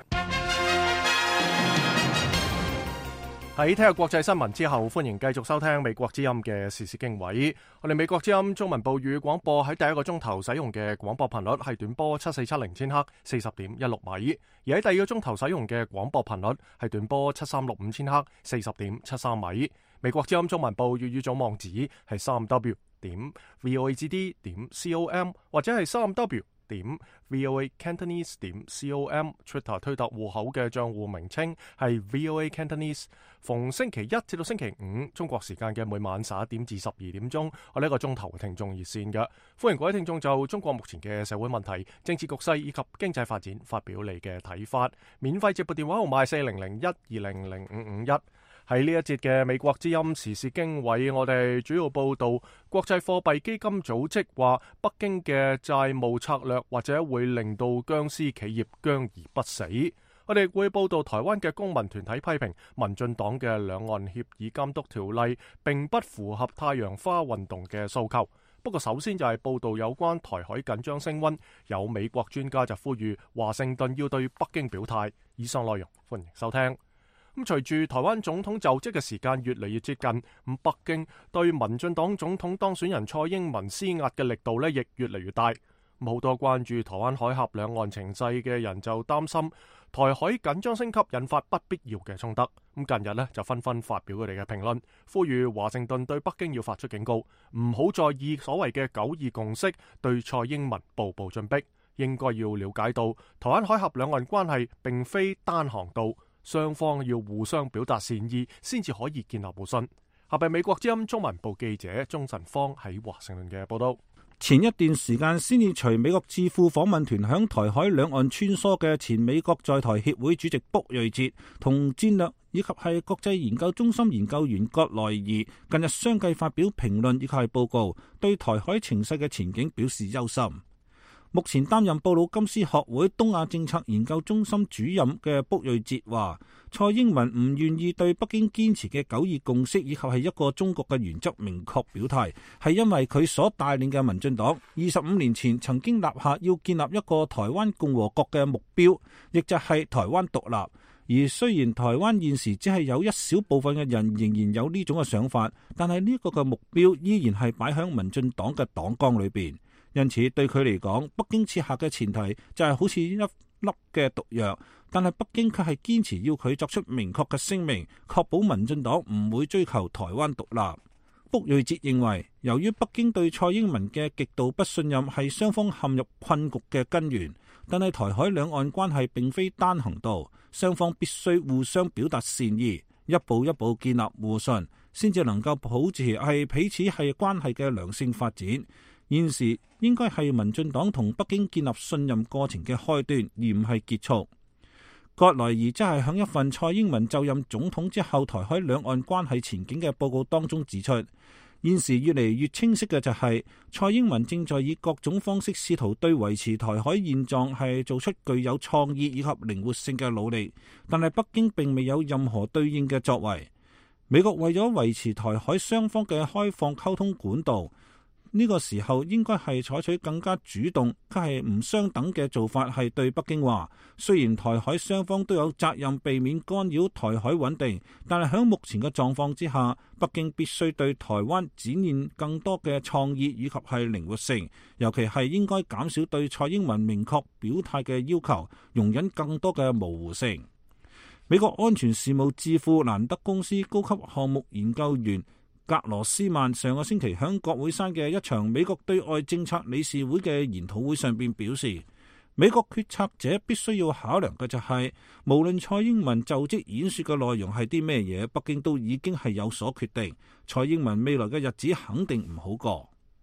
喺聽日國際新聞之後，歡迎繼續收聽美國之音嘅時事經緯。我哋美國之音中文部語廣播喺第一個鐘頭使用嘅廣播頻率係短波七四七零千赫，四十點一六米；而喺第二個鐘頭使用嘅廣播頻率係短波七三六五千赫，四十點七三米。美國之音中文部粵語總網址係三 w 點 voagd 點 com 或者係三 w點 voa cantonese 點 com。 Twitter 推特戶口嘅賬戶名稱係 voa cantonese。 逢星期一至到星期五中國時間嘅每晚十一點至十二點鐘，我呢一個鐘頭聽眾熱線嘅，歡迎各位聽眾就中國目前嘅社會問題、政治局勢以及經濟發展發表你嘅睇法。免費接撥電話號碼四零零一二零零五五一。喺呢一節嘅美國之音時事經緯，我哋主要報道國際貨幣基金組織話，北京嘅債務策略或者會令到僵屍企業僵而不死。我哋會報道台灣嘅公民團體批評民進黨嘅兩岸協議監督條例並不符合太陽花運動嘅訴求。不過首先就係報道有關台海緊張升溫，有美國專家就呼籲華盛頓要對北京表態。以上內容歡迎收聽。咁隨住台灣總統就職嘅時間越嚟越接近，咁北京對民進黨總統當選人蔡英文施壓嘅力度呢亦越嚟越大。咁好多關注台灣海峽兩岸情勢嘅人就擔心台海緊張升級引發不必要嘅衝突。咁近日呢就紛紛發表佢哋嘅評論，呼籲華盛頓對北京要發出警告，唔好再以所謂嘅九二共識對蔡英文步步進逼，應該要了解到台灣海峽兩岸關係並非單行道。雙方要互相表達善意，先至可以建立互信。下邊美國之音中文部記者鍾晨芳喺華盛頓嘅報道。 前一段時間先至隨美國智庫訪問團響台海兩岸穿梭嘅前美國在台協會主席卜瑞哲同戰略以及係國際研究中心研究員葛萊儀近日相繼發表評論以及係報告，對台海情勢嘅前景表示憂心。目前擔任布魯金斯學會東亞政策研究中心主任嘅卜瑞哲話，蔡英文唔願意對北京堅持嘅九二共識以及係一個中國嘅原則明確表態，係因為佢所帶領嘅民進黨二十五年前曾經立下要建立一個台灣共和國嘅目標，亦就係台灣獨立。而雖然台灣現時只係有一小部分嘅人仍然有呢種嘅想法，但係呢個嘅目標依然係擺喺民進黨嘅黨綱裏邊。因此對佢嚟講，北京設下嘅前提就係好似一粒嘅毒藥，但係北京卻係堅持要佢作出明確嘅聲明，確保民進黨唔會追求台灣獨立。卜瑞哲認為，由於北京對蔡英文嘅極度不信任係雙方陷入困局嘅根源，但係台海兩岸關係並非單行道，雙方必須互相表達善意，一步一步建立互信，先至能夠保持係彼此係關係嘅良性發展。現時應該係民進黨同北京建立信任過程嘅開端，而唔係結束。葛萊儀則係響一份蔡英文就任總統之後台海兩岸關係前景嘅報告當中指出，現時越嚟越清晰嘅就係蔡英文正在以各種方式試圖對維持台海現狀係做出具有創意以及靈活性嘅努力，但係北京並未有任何對應嘅作為。美國為咗維持台海雙方嘅開放溝通管道，呢個時候應該係採取更加主動，卻係唔相等嘅做法，係對北京話，雖然台海雙方都有責任避免干擾台海穩定，但係喺目前嘅狀況之下，北京必須對台灣展現更多嘅創意以及係靈活性，尤其係應該減少對蔡英文明確表態嘅要求，容忍更多嘅模糊性。美國安全事務智庫蘭德公司高級項目研究員格羅斯曼上個星期喺國會山嘅一場美國對外政策理事會嘅研討會上邊表示，美國決策者必須要考量嘅就係、是，無論蔡英文就職演說嘅內容係啲咩嘢，北京都已經係有所決定。蔡英文未來嘅日子肯定唔好過。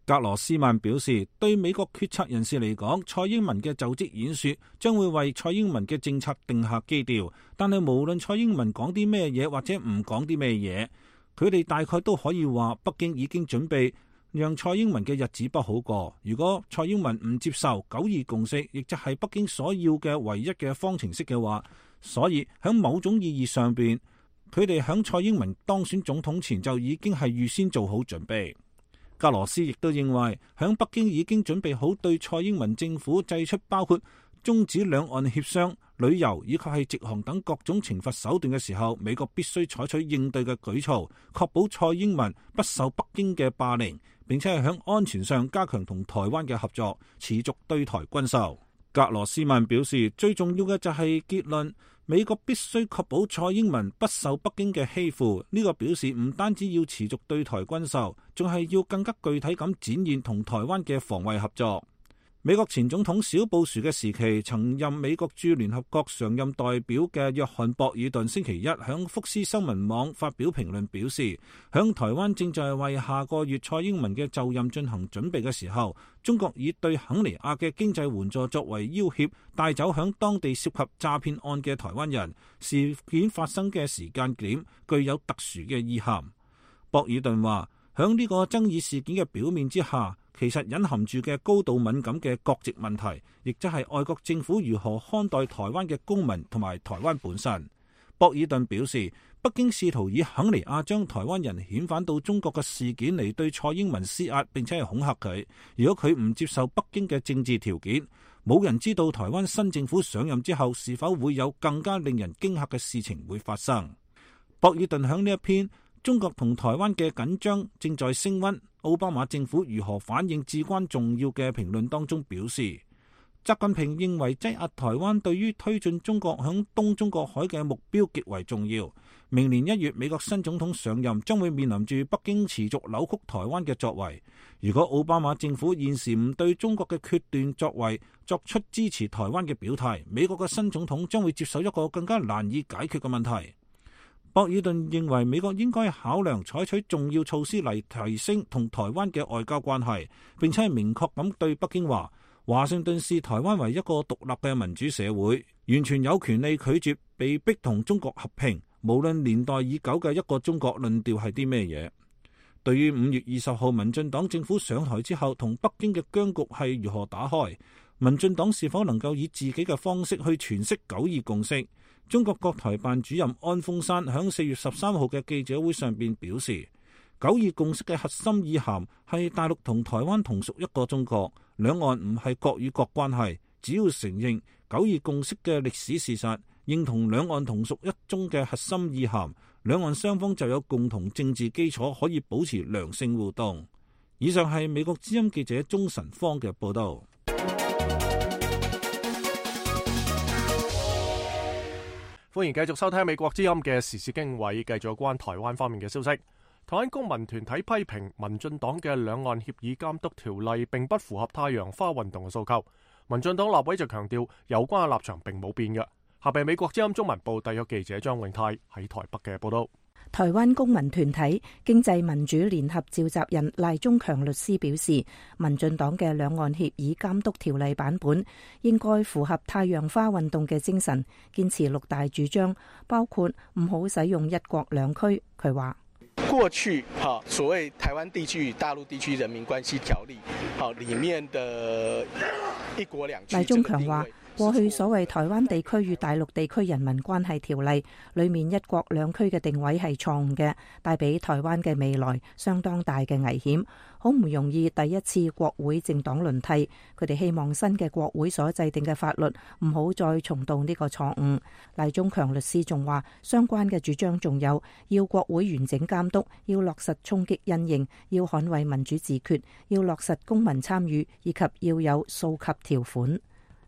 格羅斯曼表示，對美國決策人士嚟講，蔡英文嘅就職演說將會為蔡英文嘅政策定下基調，但係無論蔡英文講啲咩嘢或者唔講啲咩嘢，佢哋大概都可以話北京已經準備讓蔡英文嘅日子不好過。如果蔡英文唔接受九二共識，亦就係北京所要嘅唯一嘅方程式嘅話，所以喺某種意義上邊，佢哋喺蔡英文當選總統前就已經係預先做好準備。格羅斯亦都認為，喺北京已經準備好對蔡英文政府祭出包括終止兩岸協商、旅遊以及係直航等各種懲罰手段嘅時候，美國必須採取應對嘅舉措，確保蔡英文不受北京嘅霸凌，並且係喺安全上加強同台灣嘅合作，持續對台軍售。格羅斯曼表示，最重要嘅就係結論，美國必須確保蔡英文不受北京嘅欺負。呢個表示唔單止要持續對台軍售，仲係要更加具體咁展現同台灣嘅防衛合作。美國前總統小布殊嘅時期，曾任美國駐聯合國常任代表嘅約翰博爾頓星期一響福斯新聞網發表評論，表示響台灣正在為下個月蔡英文嘅就任進行準備嘅時候，中國以對肯尼亞嘅經濟援助作為要挾，帶走響當地涉及詐騙案嘅台灣人。事件發生嘅時間點具有特殊嘅意涵。博爾頓話，響呢個爭議事件嘅表面之下，其實隱含住嘅高度敏感嘅國籍問題，亦即係外國政府如何看待台灣嘅公民同埋台灣本身。博爾頓表示，北京試圖以肯尼亞將台灣人遣返到中國嘅事件嚟對蔡英文施壓，並且係恐嚇佢。如果佢唔接受北京嘅政治條件，冇人知道台灣新政府上任之後是否會有更加令人驚嚇嘅事情會發生。博爾頓喺呢一篇中國同台灣嘅緊張正在升溫，奧巴馬政府如何反應至關重要嘅評論當中表示，習近平認為擠壓台灣對於推進中國響東中國海嘅目標極為重要。明年一月美國新總統上任，將會面臨住北京持續扭曲台灣嘅作為。如果奧巴馬政府現時唔對中國嘅決斷作為作出支持台灣嘅表態，美國嘅新總統將會接受一個更加難以解決嘅問題。博爾頓認為美國應該考量採取重要措施嚟提升同台灣嘅外交關係，並且係明確咁對北京話，華盛頓視台灣為一個獨立嘅民主社會，完全有權利拒絕被逼同中國合併，無論年代已久嘅一個中國論調係啲咩嘢。對於五月二十號民進黨政府上台之後同北京嘅僵局係如何打開，民進黨是否能夠以自己嘅方式去詮釋九二共識？中國國台辦主任安峰山喺四月十三號嘅記者會上邊表示，九二共識嘅核心意涵係大陸同台灣同屬一個中國，兩岸唔係國與國關係，只要承認九二共識嘅歷史事實，認同兩岸同屬一中嘅核心意涵，兩岸雙方就有共同政治基礎可以保持良性互動。以上係美國之音記者鍾晨芳嘅報道。 歡迎繼續收聽美國之音嘅時事經緯，繼續有關台灣方面嘅消息。台灣公民團體批評民進黨嘅兩岸協議監督條例並不符合太陽花運動嘅訴求。民進黨立委就強調有關嘅立場並冇變嘅。下邊美國之音中文部特約記者張永泰喺台北嘅報道。 台灣公民團體經濟民主聯合召集人賴中強律師表示，民進黨嘅兩岸協議監督條例版本應該符合太陽花運動嘅精神，堅持六大主張，包括唔好使用一國兩區。佢話過去哈所謂台灣地區與大陸地區人民關係條例好裡面的一國兩區。 賴中強話，過去所謂台灣地區與大陸地區人民關係條例裏面一國兩區嘅定位係錯誤嘅，帶俾台灣嘅未來相當大嘅危險，好唔容易第一次國會政黨輪替，佢哋希望新嘅國會所制定嘅法律唔好再重蹈呢個錯誤。賴中強律師仲話，相關嘅主張仲有要國會完整監督，要落實衝擊因應，要捍衛民主自決，要落實公民參與，以及要有溯及條款。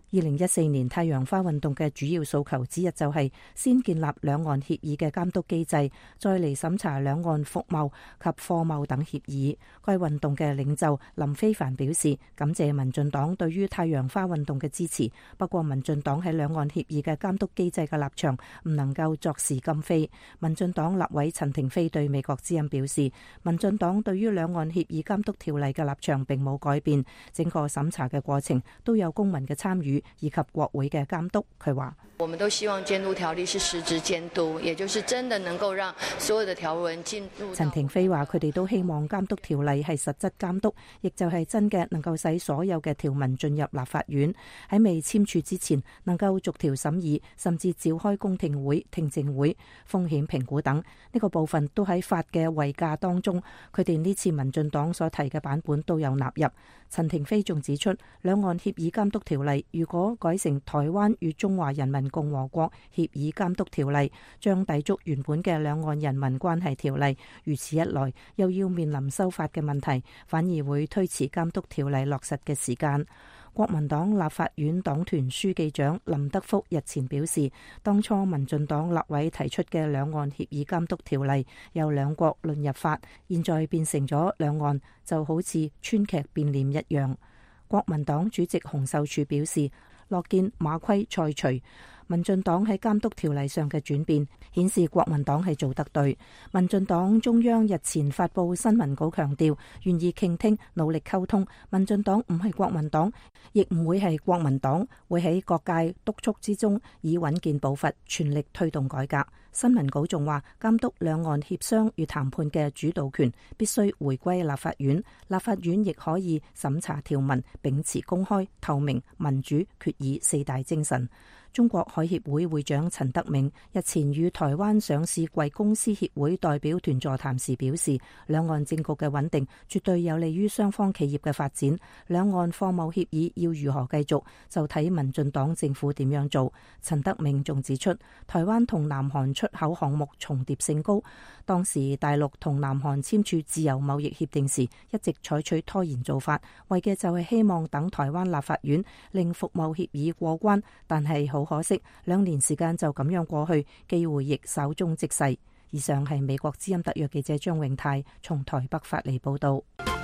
二零一四年太陽花運動嘅主要訴求之一就係先建立兩岸協議嘅監督機制，再嚟審查兩岸服貿及貨貿等協議。該運動嘅領袖林飛帆表示，感謝民進黨對於太陽花運動嘅支持，不過民進黨喺兩岸協議嘅監督機制嘅立場唔能夠作是今非。民進黨立委陳亭妃對美國之音表示，民進黨對於兩岸協議監督條例嘅立場並冇改變，整個審查嘅過程都有公民嘅參與以及國會嘅監督。佢話： 我們都希望監督條例是實質監督，也就是真的能夠讓所有的條文進入。 陳亭妃話：佢哋都希望監督條例係實質監督，亦就係真嘅能夠使所有嘅條文進入立法院，喺未簽署之前能夠逐條審議，甚至召開公聽會、聽證會、風險評估等。呢個部分都喺法嘅遺架當中，佢哋呢次民進黨所提嘅版本都有納入。陳亭妃仲指出，兩岸協議監督條例如果改成台灣與中華人民共和國協議監督條例，將抵觸原本嘅兩岸人民關係條例。如此一來，又要面臨修法嘅問題，反而會推遲監督條例落實嘅時間。國民黨立法院黨團書記長林德福日前表示，當初民進黨立委提出嘅兩岸協議監督條例由兩國論入法，現在變成咗兩岸就好似川劇變臉一樣。國民黨主席洪秀柱表示，樂見馬虧菜除。民進黨喺監督條例上嘅轉變，顯示國民黨係做得對。民進黨中央日前發布新聞稿強調，願意傾聽、努力溝通。民進黨唔係國民黨，亦唔會係國民黨，會喺各界督促之中，以穩健步伐，全力推動改革。新聞稿仲話，監督兩岸協商與談判嘅主導權必須回歸立法院，立法院亦可以審查條文，秉持公開、透明、民主、決議四大精神。中國海協會會長陳德明日前與台灣上市櫃公司協會代表團座談時表示，兩岸政局嘅穩定絕對有利於雙方企業嘅發展。兩岸貨貿協議要如何繼續，就睇民進黨政府點樣做。陳德明仲指出，台灣同南韓出口項目重疊性高，當時大陸同南韓簽署自由貿易協定時，一直採取拖延做法，為嘅就係希望等台灣立法院令服貿協議過關，但係好可惜，兩年時間就咁樣過去，機會亦稍縱即逝。以上係美國之音特約記者張永泰從台北發嚟報道。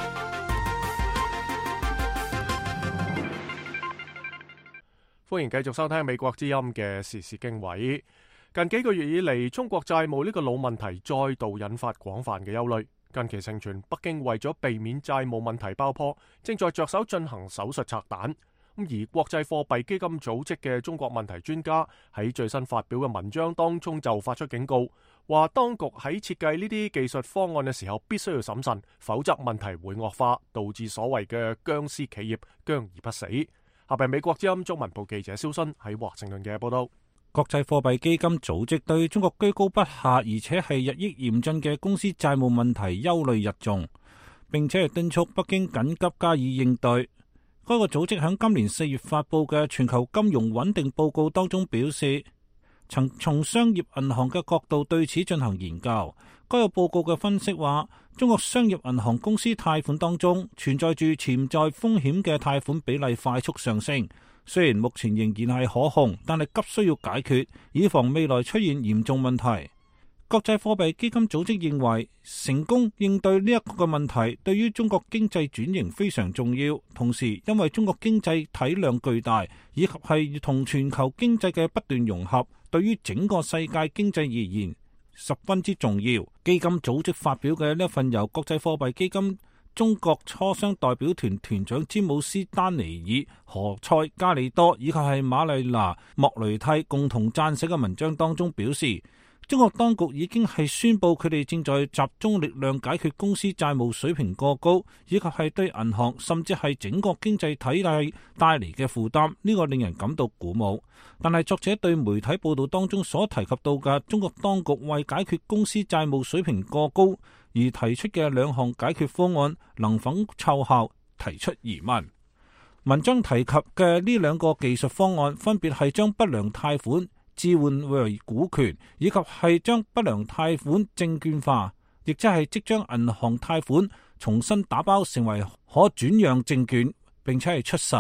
歡迎繼續收聽美國之音嘅時事經緯。近幾個月以嚟，中國債務呢個老問題再度引發廣泛嘅憂慮。近期盛傳北京為咗避免債務問題爆破，正在着手進行手術拆彈。而國際貨幣基金組織嘅中國問題專家喺最新發表嘅文章當中就發出警告，話當局喺設計呢啲技術方案嘅時候必須要審慎，否則問題會惡化，導致所謂嘅僵屍企業僵而不死。下邊美國之音中文部記者蕭新喺華盛頓嘅報道。 國際貨幣基金組織對中國居高不下，而且係日益嚴峻嘅公司債務問題憂慮日重，並且係敦促北京緊急加以應對。該個組織喺今年四月發布嘅全球金融穩定報告當中表示，曾從商業銀行嘅角度對此進行研究。該個報告嘅分析話，中國商業銀行公司貸款當中存在住潛在風險嘅貸款比例快速上升，雖然目前仍然係可控，但係急需要解決，以防未來出現嚴重問題。國際貨幣基金組織認為，成功應對呢一個問題對於中國經濟轉型非常重要，同時因為中國經濟體量巨大，以及係同全球經濟嘅不斷融合，對於整個世界經濟而言十分之重要。基金組織發表嘅呢一份由國際貨幣基金中國磋商代表團團長詹姆斯丹尼爾、何塞加里多以及係瑪麗娜莫雷蒂共同撰寫嘅文章當中表示，中國當局已經係宣布佢哋正在集中力量解決公司債務水平過高，以及係對銀行甚至係整個經濟體系帶嚟嘅負擔，呢個令人感到鼓舞。但係作者對媒體報道當中所提及到嘅中國當局為解決公司債務水平過高而提出嘅兩項解決方案能否奏效提出疑問。文章提及嘅呢兩個技術方案分別係將不良貸款置換為股權，以及係將不良貸款證券化，亦即係即將銀行貸款重新打包成為可轉讓證券，並且係出售。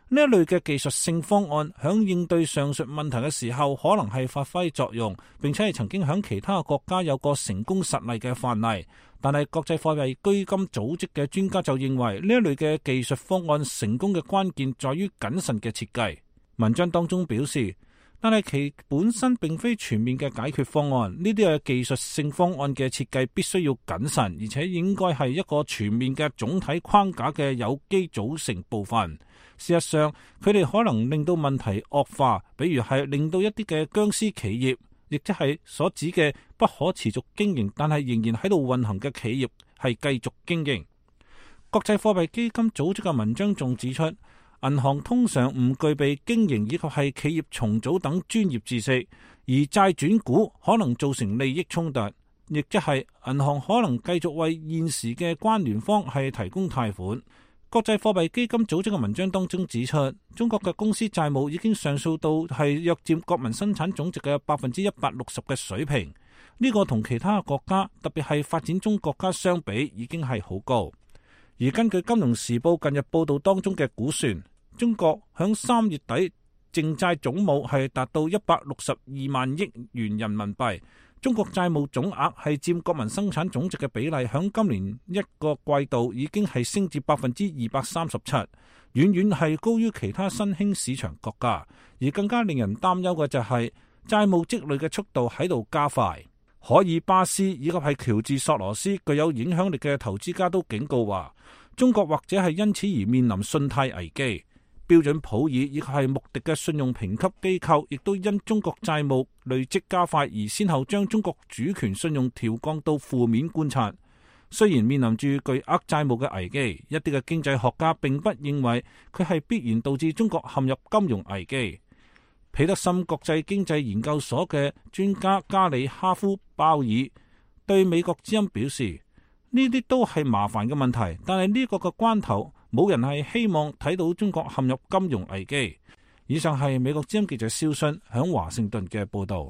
呢一類嘅技術性方案響應對上述問題嘅時候，可能係發揮作用，並且係曾經響其他國家有過成功實例嘅範例。但係國際貨幣基金組織嘅專家就認為，呢一類嘅技術方案成功嘅關鍵在於謹慎嘅設計。文章當中表示，但係其本身並非全面嘅解決方案，呢啲嘅技術性方案嘅設計必須要謹慎，而且應該係一個全面嘅總體框架嘅有機組成部分。事實上，佢哋可能令到問題惡化，比如係令到一啲嘅僵屍企業，亦即係所指嘅不可持續經營，但係仍然喺度運行嘅企業係繼續經營。國際貨幣基金組織嘅文章仲指出，銀行通常唔具備經營以及係企業重組等專業知識，而債轉股可能造成利益衝突，亦即係銀行可能繼續為現時嘅關聯方係提供貸款。國際貨幣基金組織嘅文章當中指出，中國嘅公司債務已經上訴到係約佔國民生產總值嘅百分之一百六十嘅水平，呢個同其他國家，特別係發展中國家相比，已經係好高。而根據《金融時報》近日報道當中嘅估算，中國響三月底淨債總額係達到一百六十二萬億元人民幣。中國債務總額係佔國民生產總值嘅比例，響今年一個季度已經係升至百分之二百三十七，遠遠係高於其他新興市場國家。而更加令人擔憂嘅就係債務積累嘅速度喺度加快。海爾巴斯以及係喬治索羅斯具有影響力嘅投資家都警告話，中國或者係因此而面臨信貸危機。標準普爾以及係穆迪嘅信用評級機構，亦都因中國債務累積加快而先後將中國主權信用調降到負面觀察。雖然面臨住巨額債務嘅危機，一啲嘅經濟學家並不認為佢係必然導致中國陷入金融危機。彼得森國際經濟研究所嘅專家加里哈夫鮑爾對美國之音表示，呢啲都係麻煩嘅問題，但係呢個嘅關頭，冇人係希望睇到中國陷入金融危機。以上係美國之音記者蕭信響華盛頓嘅報道。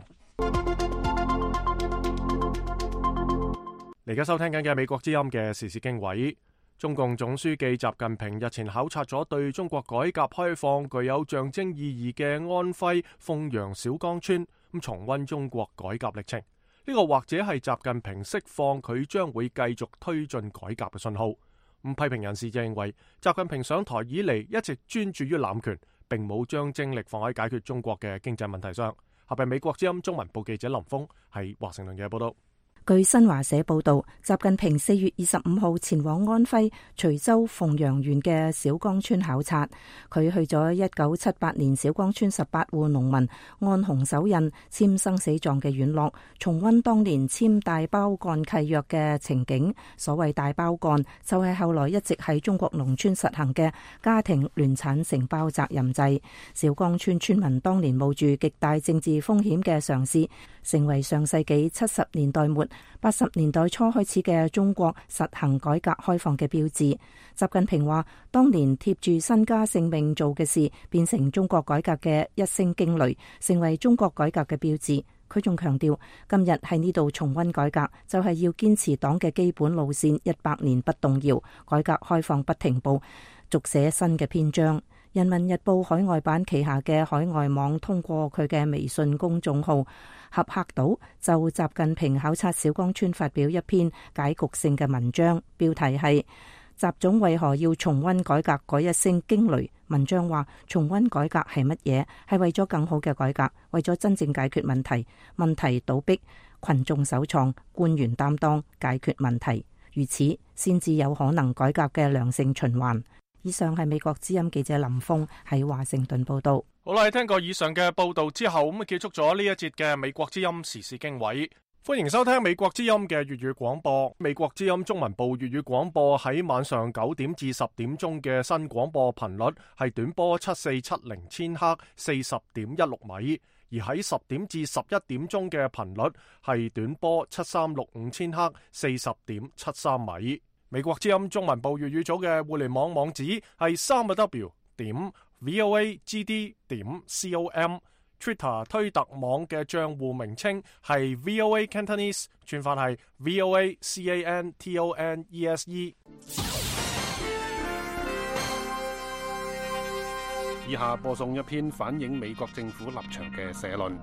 而家收聽緊嘅美國之音嘅時事經緯，中共總書記習近平日前考察咗對中國改革開放具有象徵意義嘅安徽鳳陽小江村，咁重溫中國改革歷程。呢個或者係習近平釋放佢將會繼續推進改革嘅信號。咁批評人士就認為，習近平上台以嚟一直專注於攬權，並冇將精力放喺解決中國嘅經濟問題上。下邊美國之音中文部記者林峰喺華盛頓嘅報道。 據新華社報道，習近平四月二十五號前往安徽徐州鳳陽縣嘅小江村考察。佢去咗一九七八年小江村十八戶農民按紅手印簽生死狀嘅院落，重溫當年簽大包幹契約嘅情景。所謂大包幹，就係後來一直喺中國農村實行嘅家庭聯產承包責任制。小江村村民當年冒住極大政治風險嘅嘗試，成為上世紀七十年代末八十年代初開始嘅中國實行改革開放嘅標誌。習近平話，當年貼住身家性命做嘅事，變成中國改革嘅一聲驚雷，成為中國改革嘅標誌。佢仲強調，今日喺呢度重溫改革，就係要堅持黨嘅基本路線，一百年不動搖，改革開放不停步，續寫新嘅篇章。人民日報海外版旗下嘅海外網通過佢嘅微信公眾號合客島，就習近平考察小江村發表一篇解局性嘅文章，標題係習總為何要重溫改革嗰一聲驚雷。文章話，重溫改革係乜嘢？係為咗更好嘅改革，為咗真正解決問題，問題倒逼群眾首創，官員擔當，解決問題，如此先至有可能改革嘅良性循環。以上係美國之音記者林峰喺華盛頓報道。 好啦，聽過以上嘅報道之後，咁啊結束咗呢一節嘅美國之音時事經緯。歡迎收聽美國之音嘅粵語廣播。美國之音中文部粵語廣播喺晚上九點至十點鐘嘅新廣播頻率係短波七四七零千赫四十點一六米，而喺十點至十一點鐘嘅頻率係短波七三六五千赫四十點七三米。美國之音中文部粵語組嘅互聯網網址係三個 W 點 voagd 點 com，Twitter 推特網嘅賬戶名稱係 V O A Cantonese， 串法係 V O A C A N T O N E S E。 以下播送一篇反映美國政府立場嘅社論。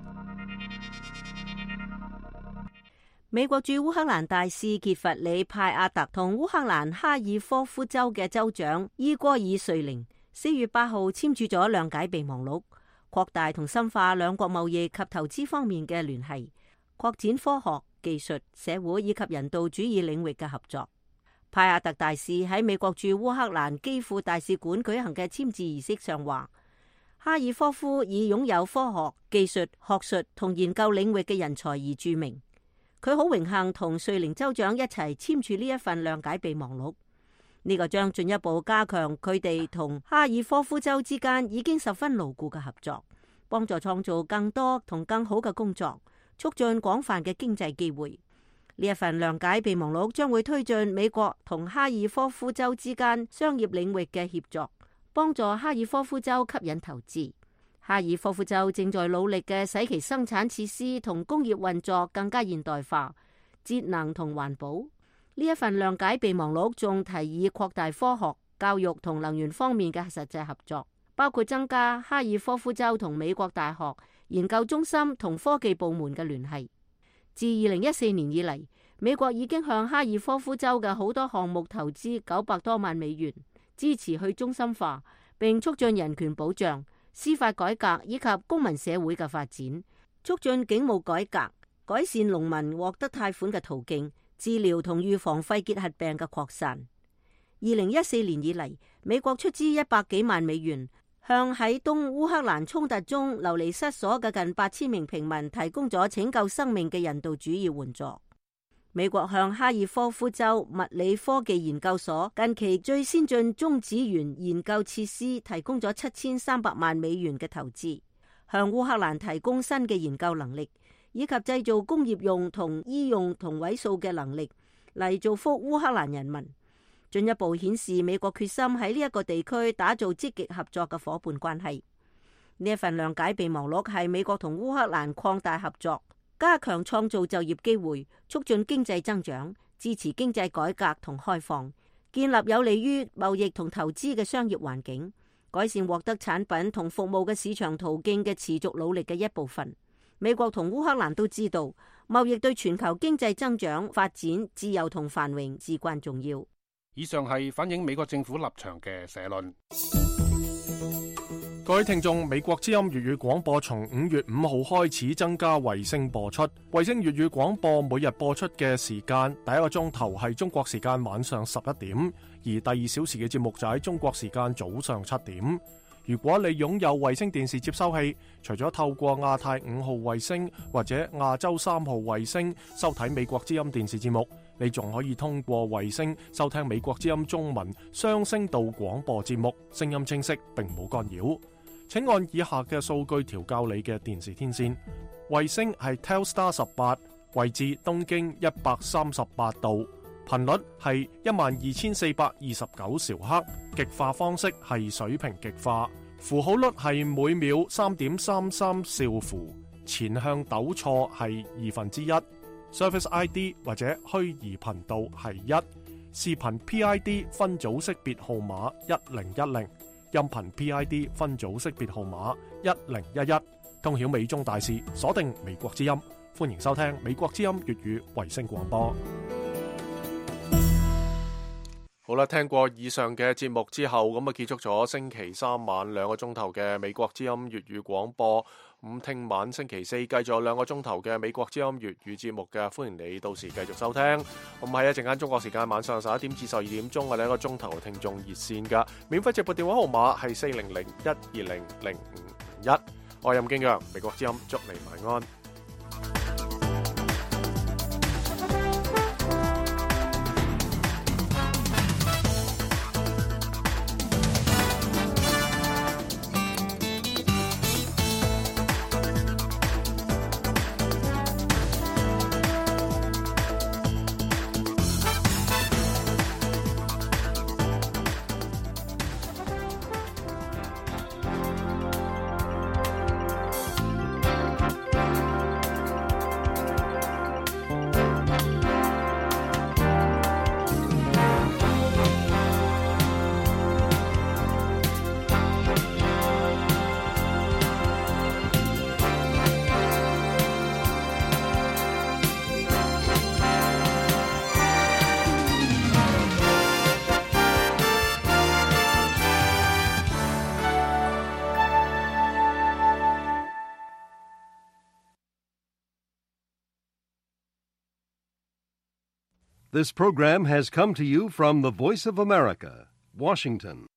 美國駐烏克蘭大使傑弗里派亞特同烏克蘭哈爾科夫州嘅州長伊戈爾瑞寧四月八號簽署咗諒解備忘錄，擴大同深化兩國貿易及投資方面嘅聯繫，擴展科學、技術、社會以及人道主義領域嘅合作。派亞特大使喺美國駐烏克蘭基輔大使館舉行嘅簽字儀式上話，哈爾科夫以擁有科學、技術、學術同研究領域嘅人才而著名。佢好榮幸同瑞寧州長一齊簽署呢一份諒解備忘錄，呢、這個將進一步加強佢哋同哈爾科夫州之間已經十分牢固嘅合作，幫助創造更多同更好嘅工作，促進廣泛嘅經濟機會。呢一份諒解備忘錄將會推進美國同哈爾科夫州之間商業領域嘅協作，幫助哈爾科夫州吸引投資。哈爾科夫州正在努力嘅使其生產設施同工業運作更加現代化、節能同環保。呢一份諒解備忘錄仲提議擴大科學、教育同能源方面嘅實際合作，包括增加哈爾科夫州同美國大學研究中心同科技部門嘅聯繫。自二零一四年以嚟，美國已經向哈爾科夫州嘅好多項目投資九百多萬美元，支持去中心化，並促進人權保障、司法改革以及公民社會嘅發展，促進警務改革，改善農民獲得貸款嘅途徑，治療同預防肺結核病嘅擴散。二零一四年以嚟，美國出資一百幾萬美元，向喺東烏克蘭衝突中流離失所嘅近八千名平民提供咗拯救生命嘅人道主義援助。美國向哈爾科夫州物理科技研究所近期最先進中子源研究設施提供咗七千三百萬美元嘅投資，向烏克蘭提供新嘅研究能力，以及製造工業用同醫用同位素嘅能力嚟造福烏克蘭人民，進一步顯示美國決心喺呢一個地區打造積極合作嘅夥伴關係。呢一份諒解備忘錄係美國同烏克蘭擴大合作，加強創造就業機會，促進經濟增長，支持經濟改革同開放，建立有利於貿易同投資嘅商業環境，改善獲得產品同服務嘅市場途徑嘅持續努力嘅一部分。美國同烏克蘭都知道，貿易對全球經濟增長、發展、自由同繁榮至關重要。 以上係反映美國政府立場嘅社論。 各位聽眾，美國之音粵語廣播從五月五號開始增加衛星播出。衛星粵語廣播每日播出嘅時間，第一個鐘頭係中國時間晚上十一點，而第二小時嘅節目就喺中國時間早上七點。如果你擁有衛星電視接收器，除咗透過亞太五號衛星或者亞洲三號衛星收睇美國之音電視節目，你仲可以通過衛星收聽美國之音中文雙聲道廣播節目，聲音清晰並冇干擾。請按以下嘅數據調校你嘅電視天線。衛星係 Telstar 十八，位置東經一百三十八度，頻率係一萬二千四百二十九兆赫，極化方式係水平極化，符號率係每秒三點三三兆符，前向抖錯係二分之一，Service I D 或者虛擬頻道係一，視頻 P I D 分組識別號碼一零一零。音頻 P I D 分組識別號碼一零一一，通曉美中大事，鎖定美國之音，歡迎收聽美國之音粵語衛星廣播。好啦，聽過以上嘅節目之後，咁啊結束咗星期三晚兩個鐘頭嘅美國之音粵語廣播。咁聽晚星期四繼續兩個鐘頭嘅美國之音粵語節目嘅，歡迎你到時繼續收聽。咁喺一陣間中國時間晚上十一點至十二點鐘嘅兩個鐘頭嘅聽眾熱線噶，免費直播電話號碼係四零零一二零零五五一。我係任敬陽，美國之音祝你晚安。 This program has come to you from the Voice of America, Washington.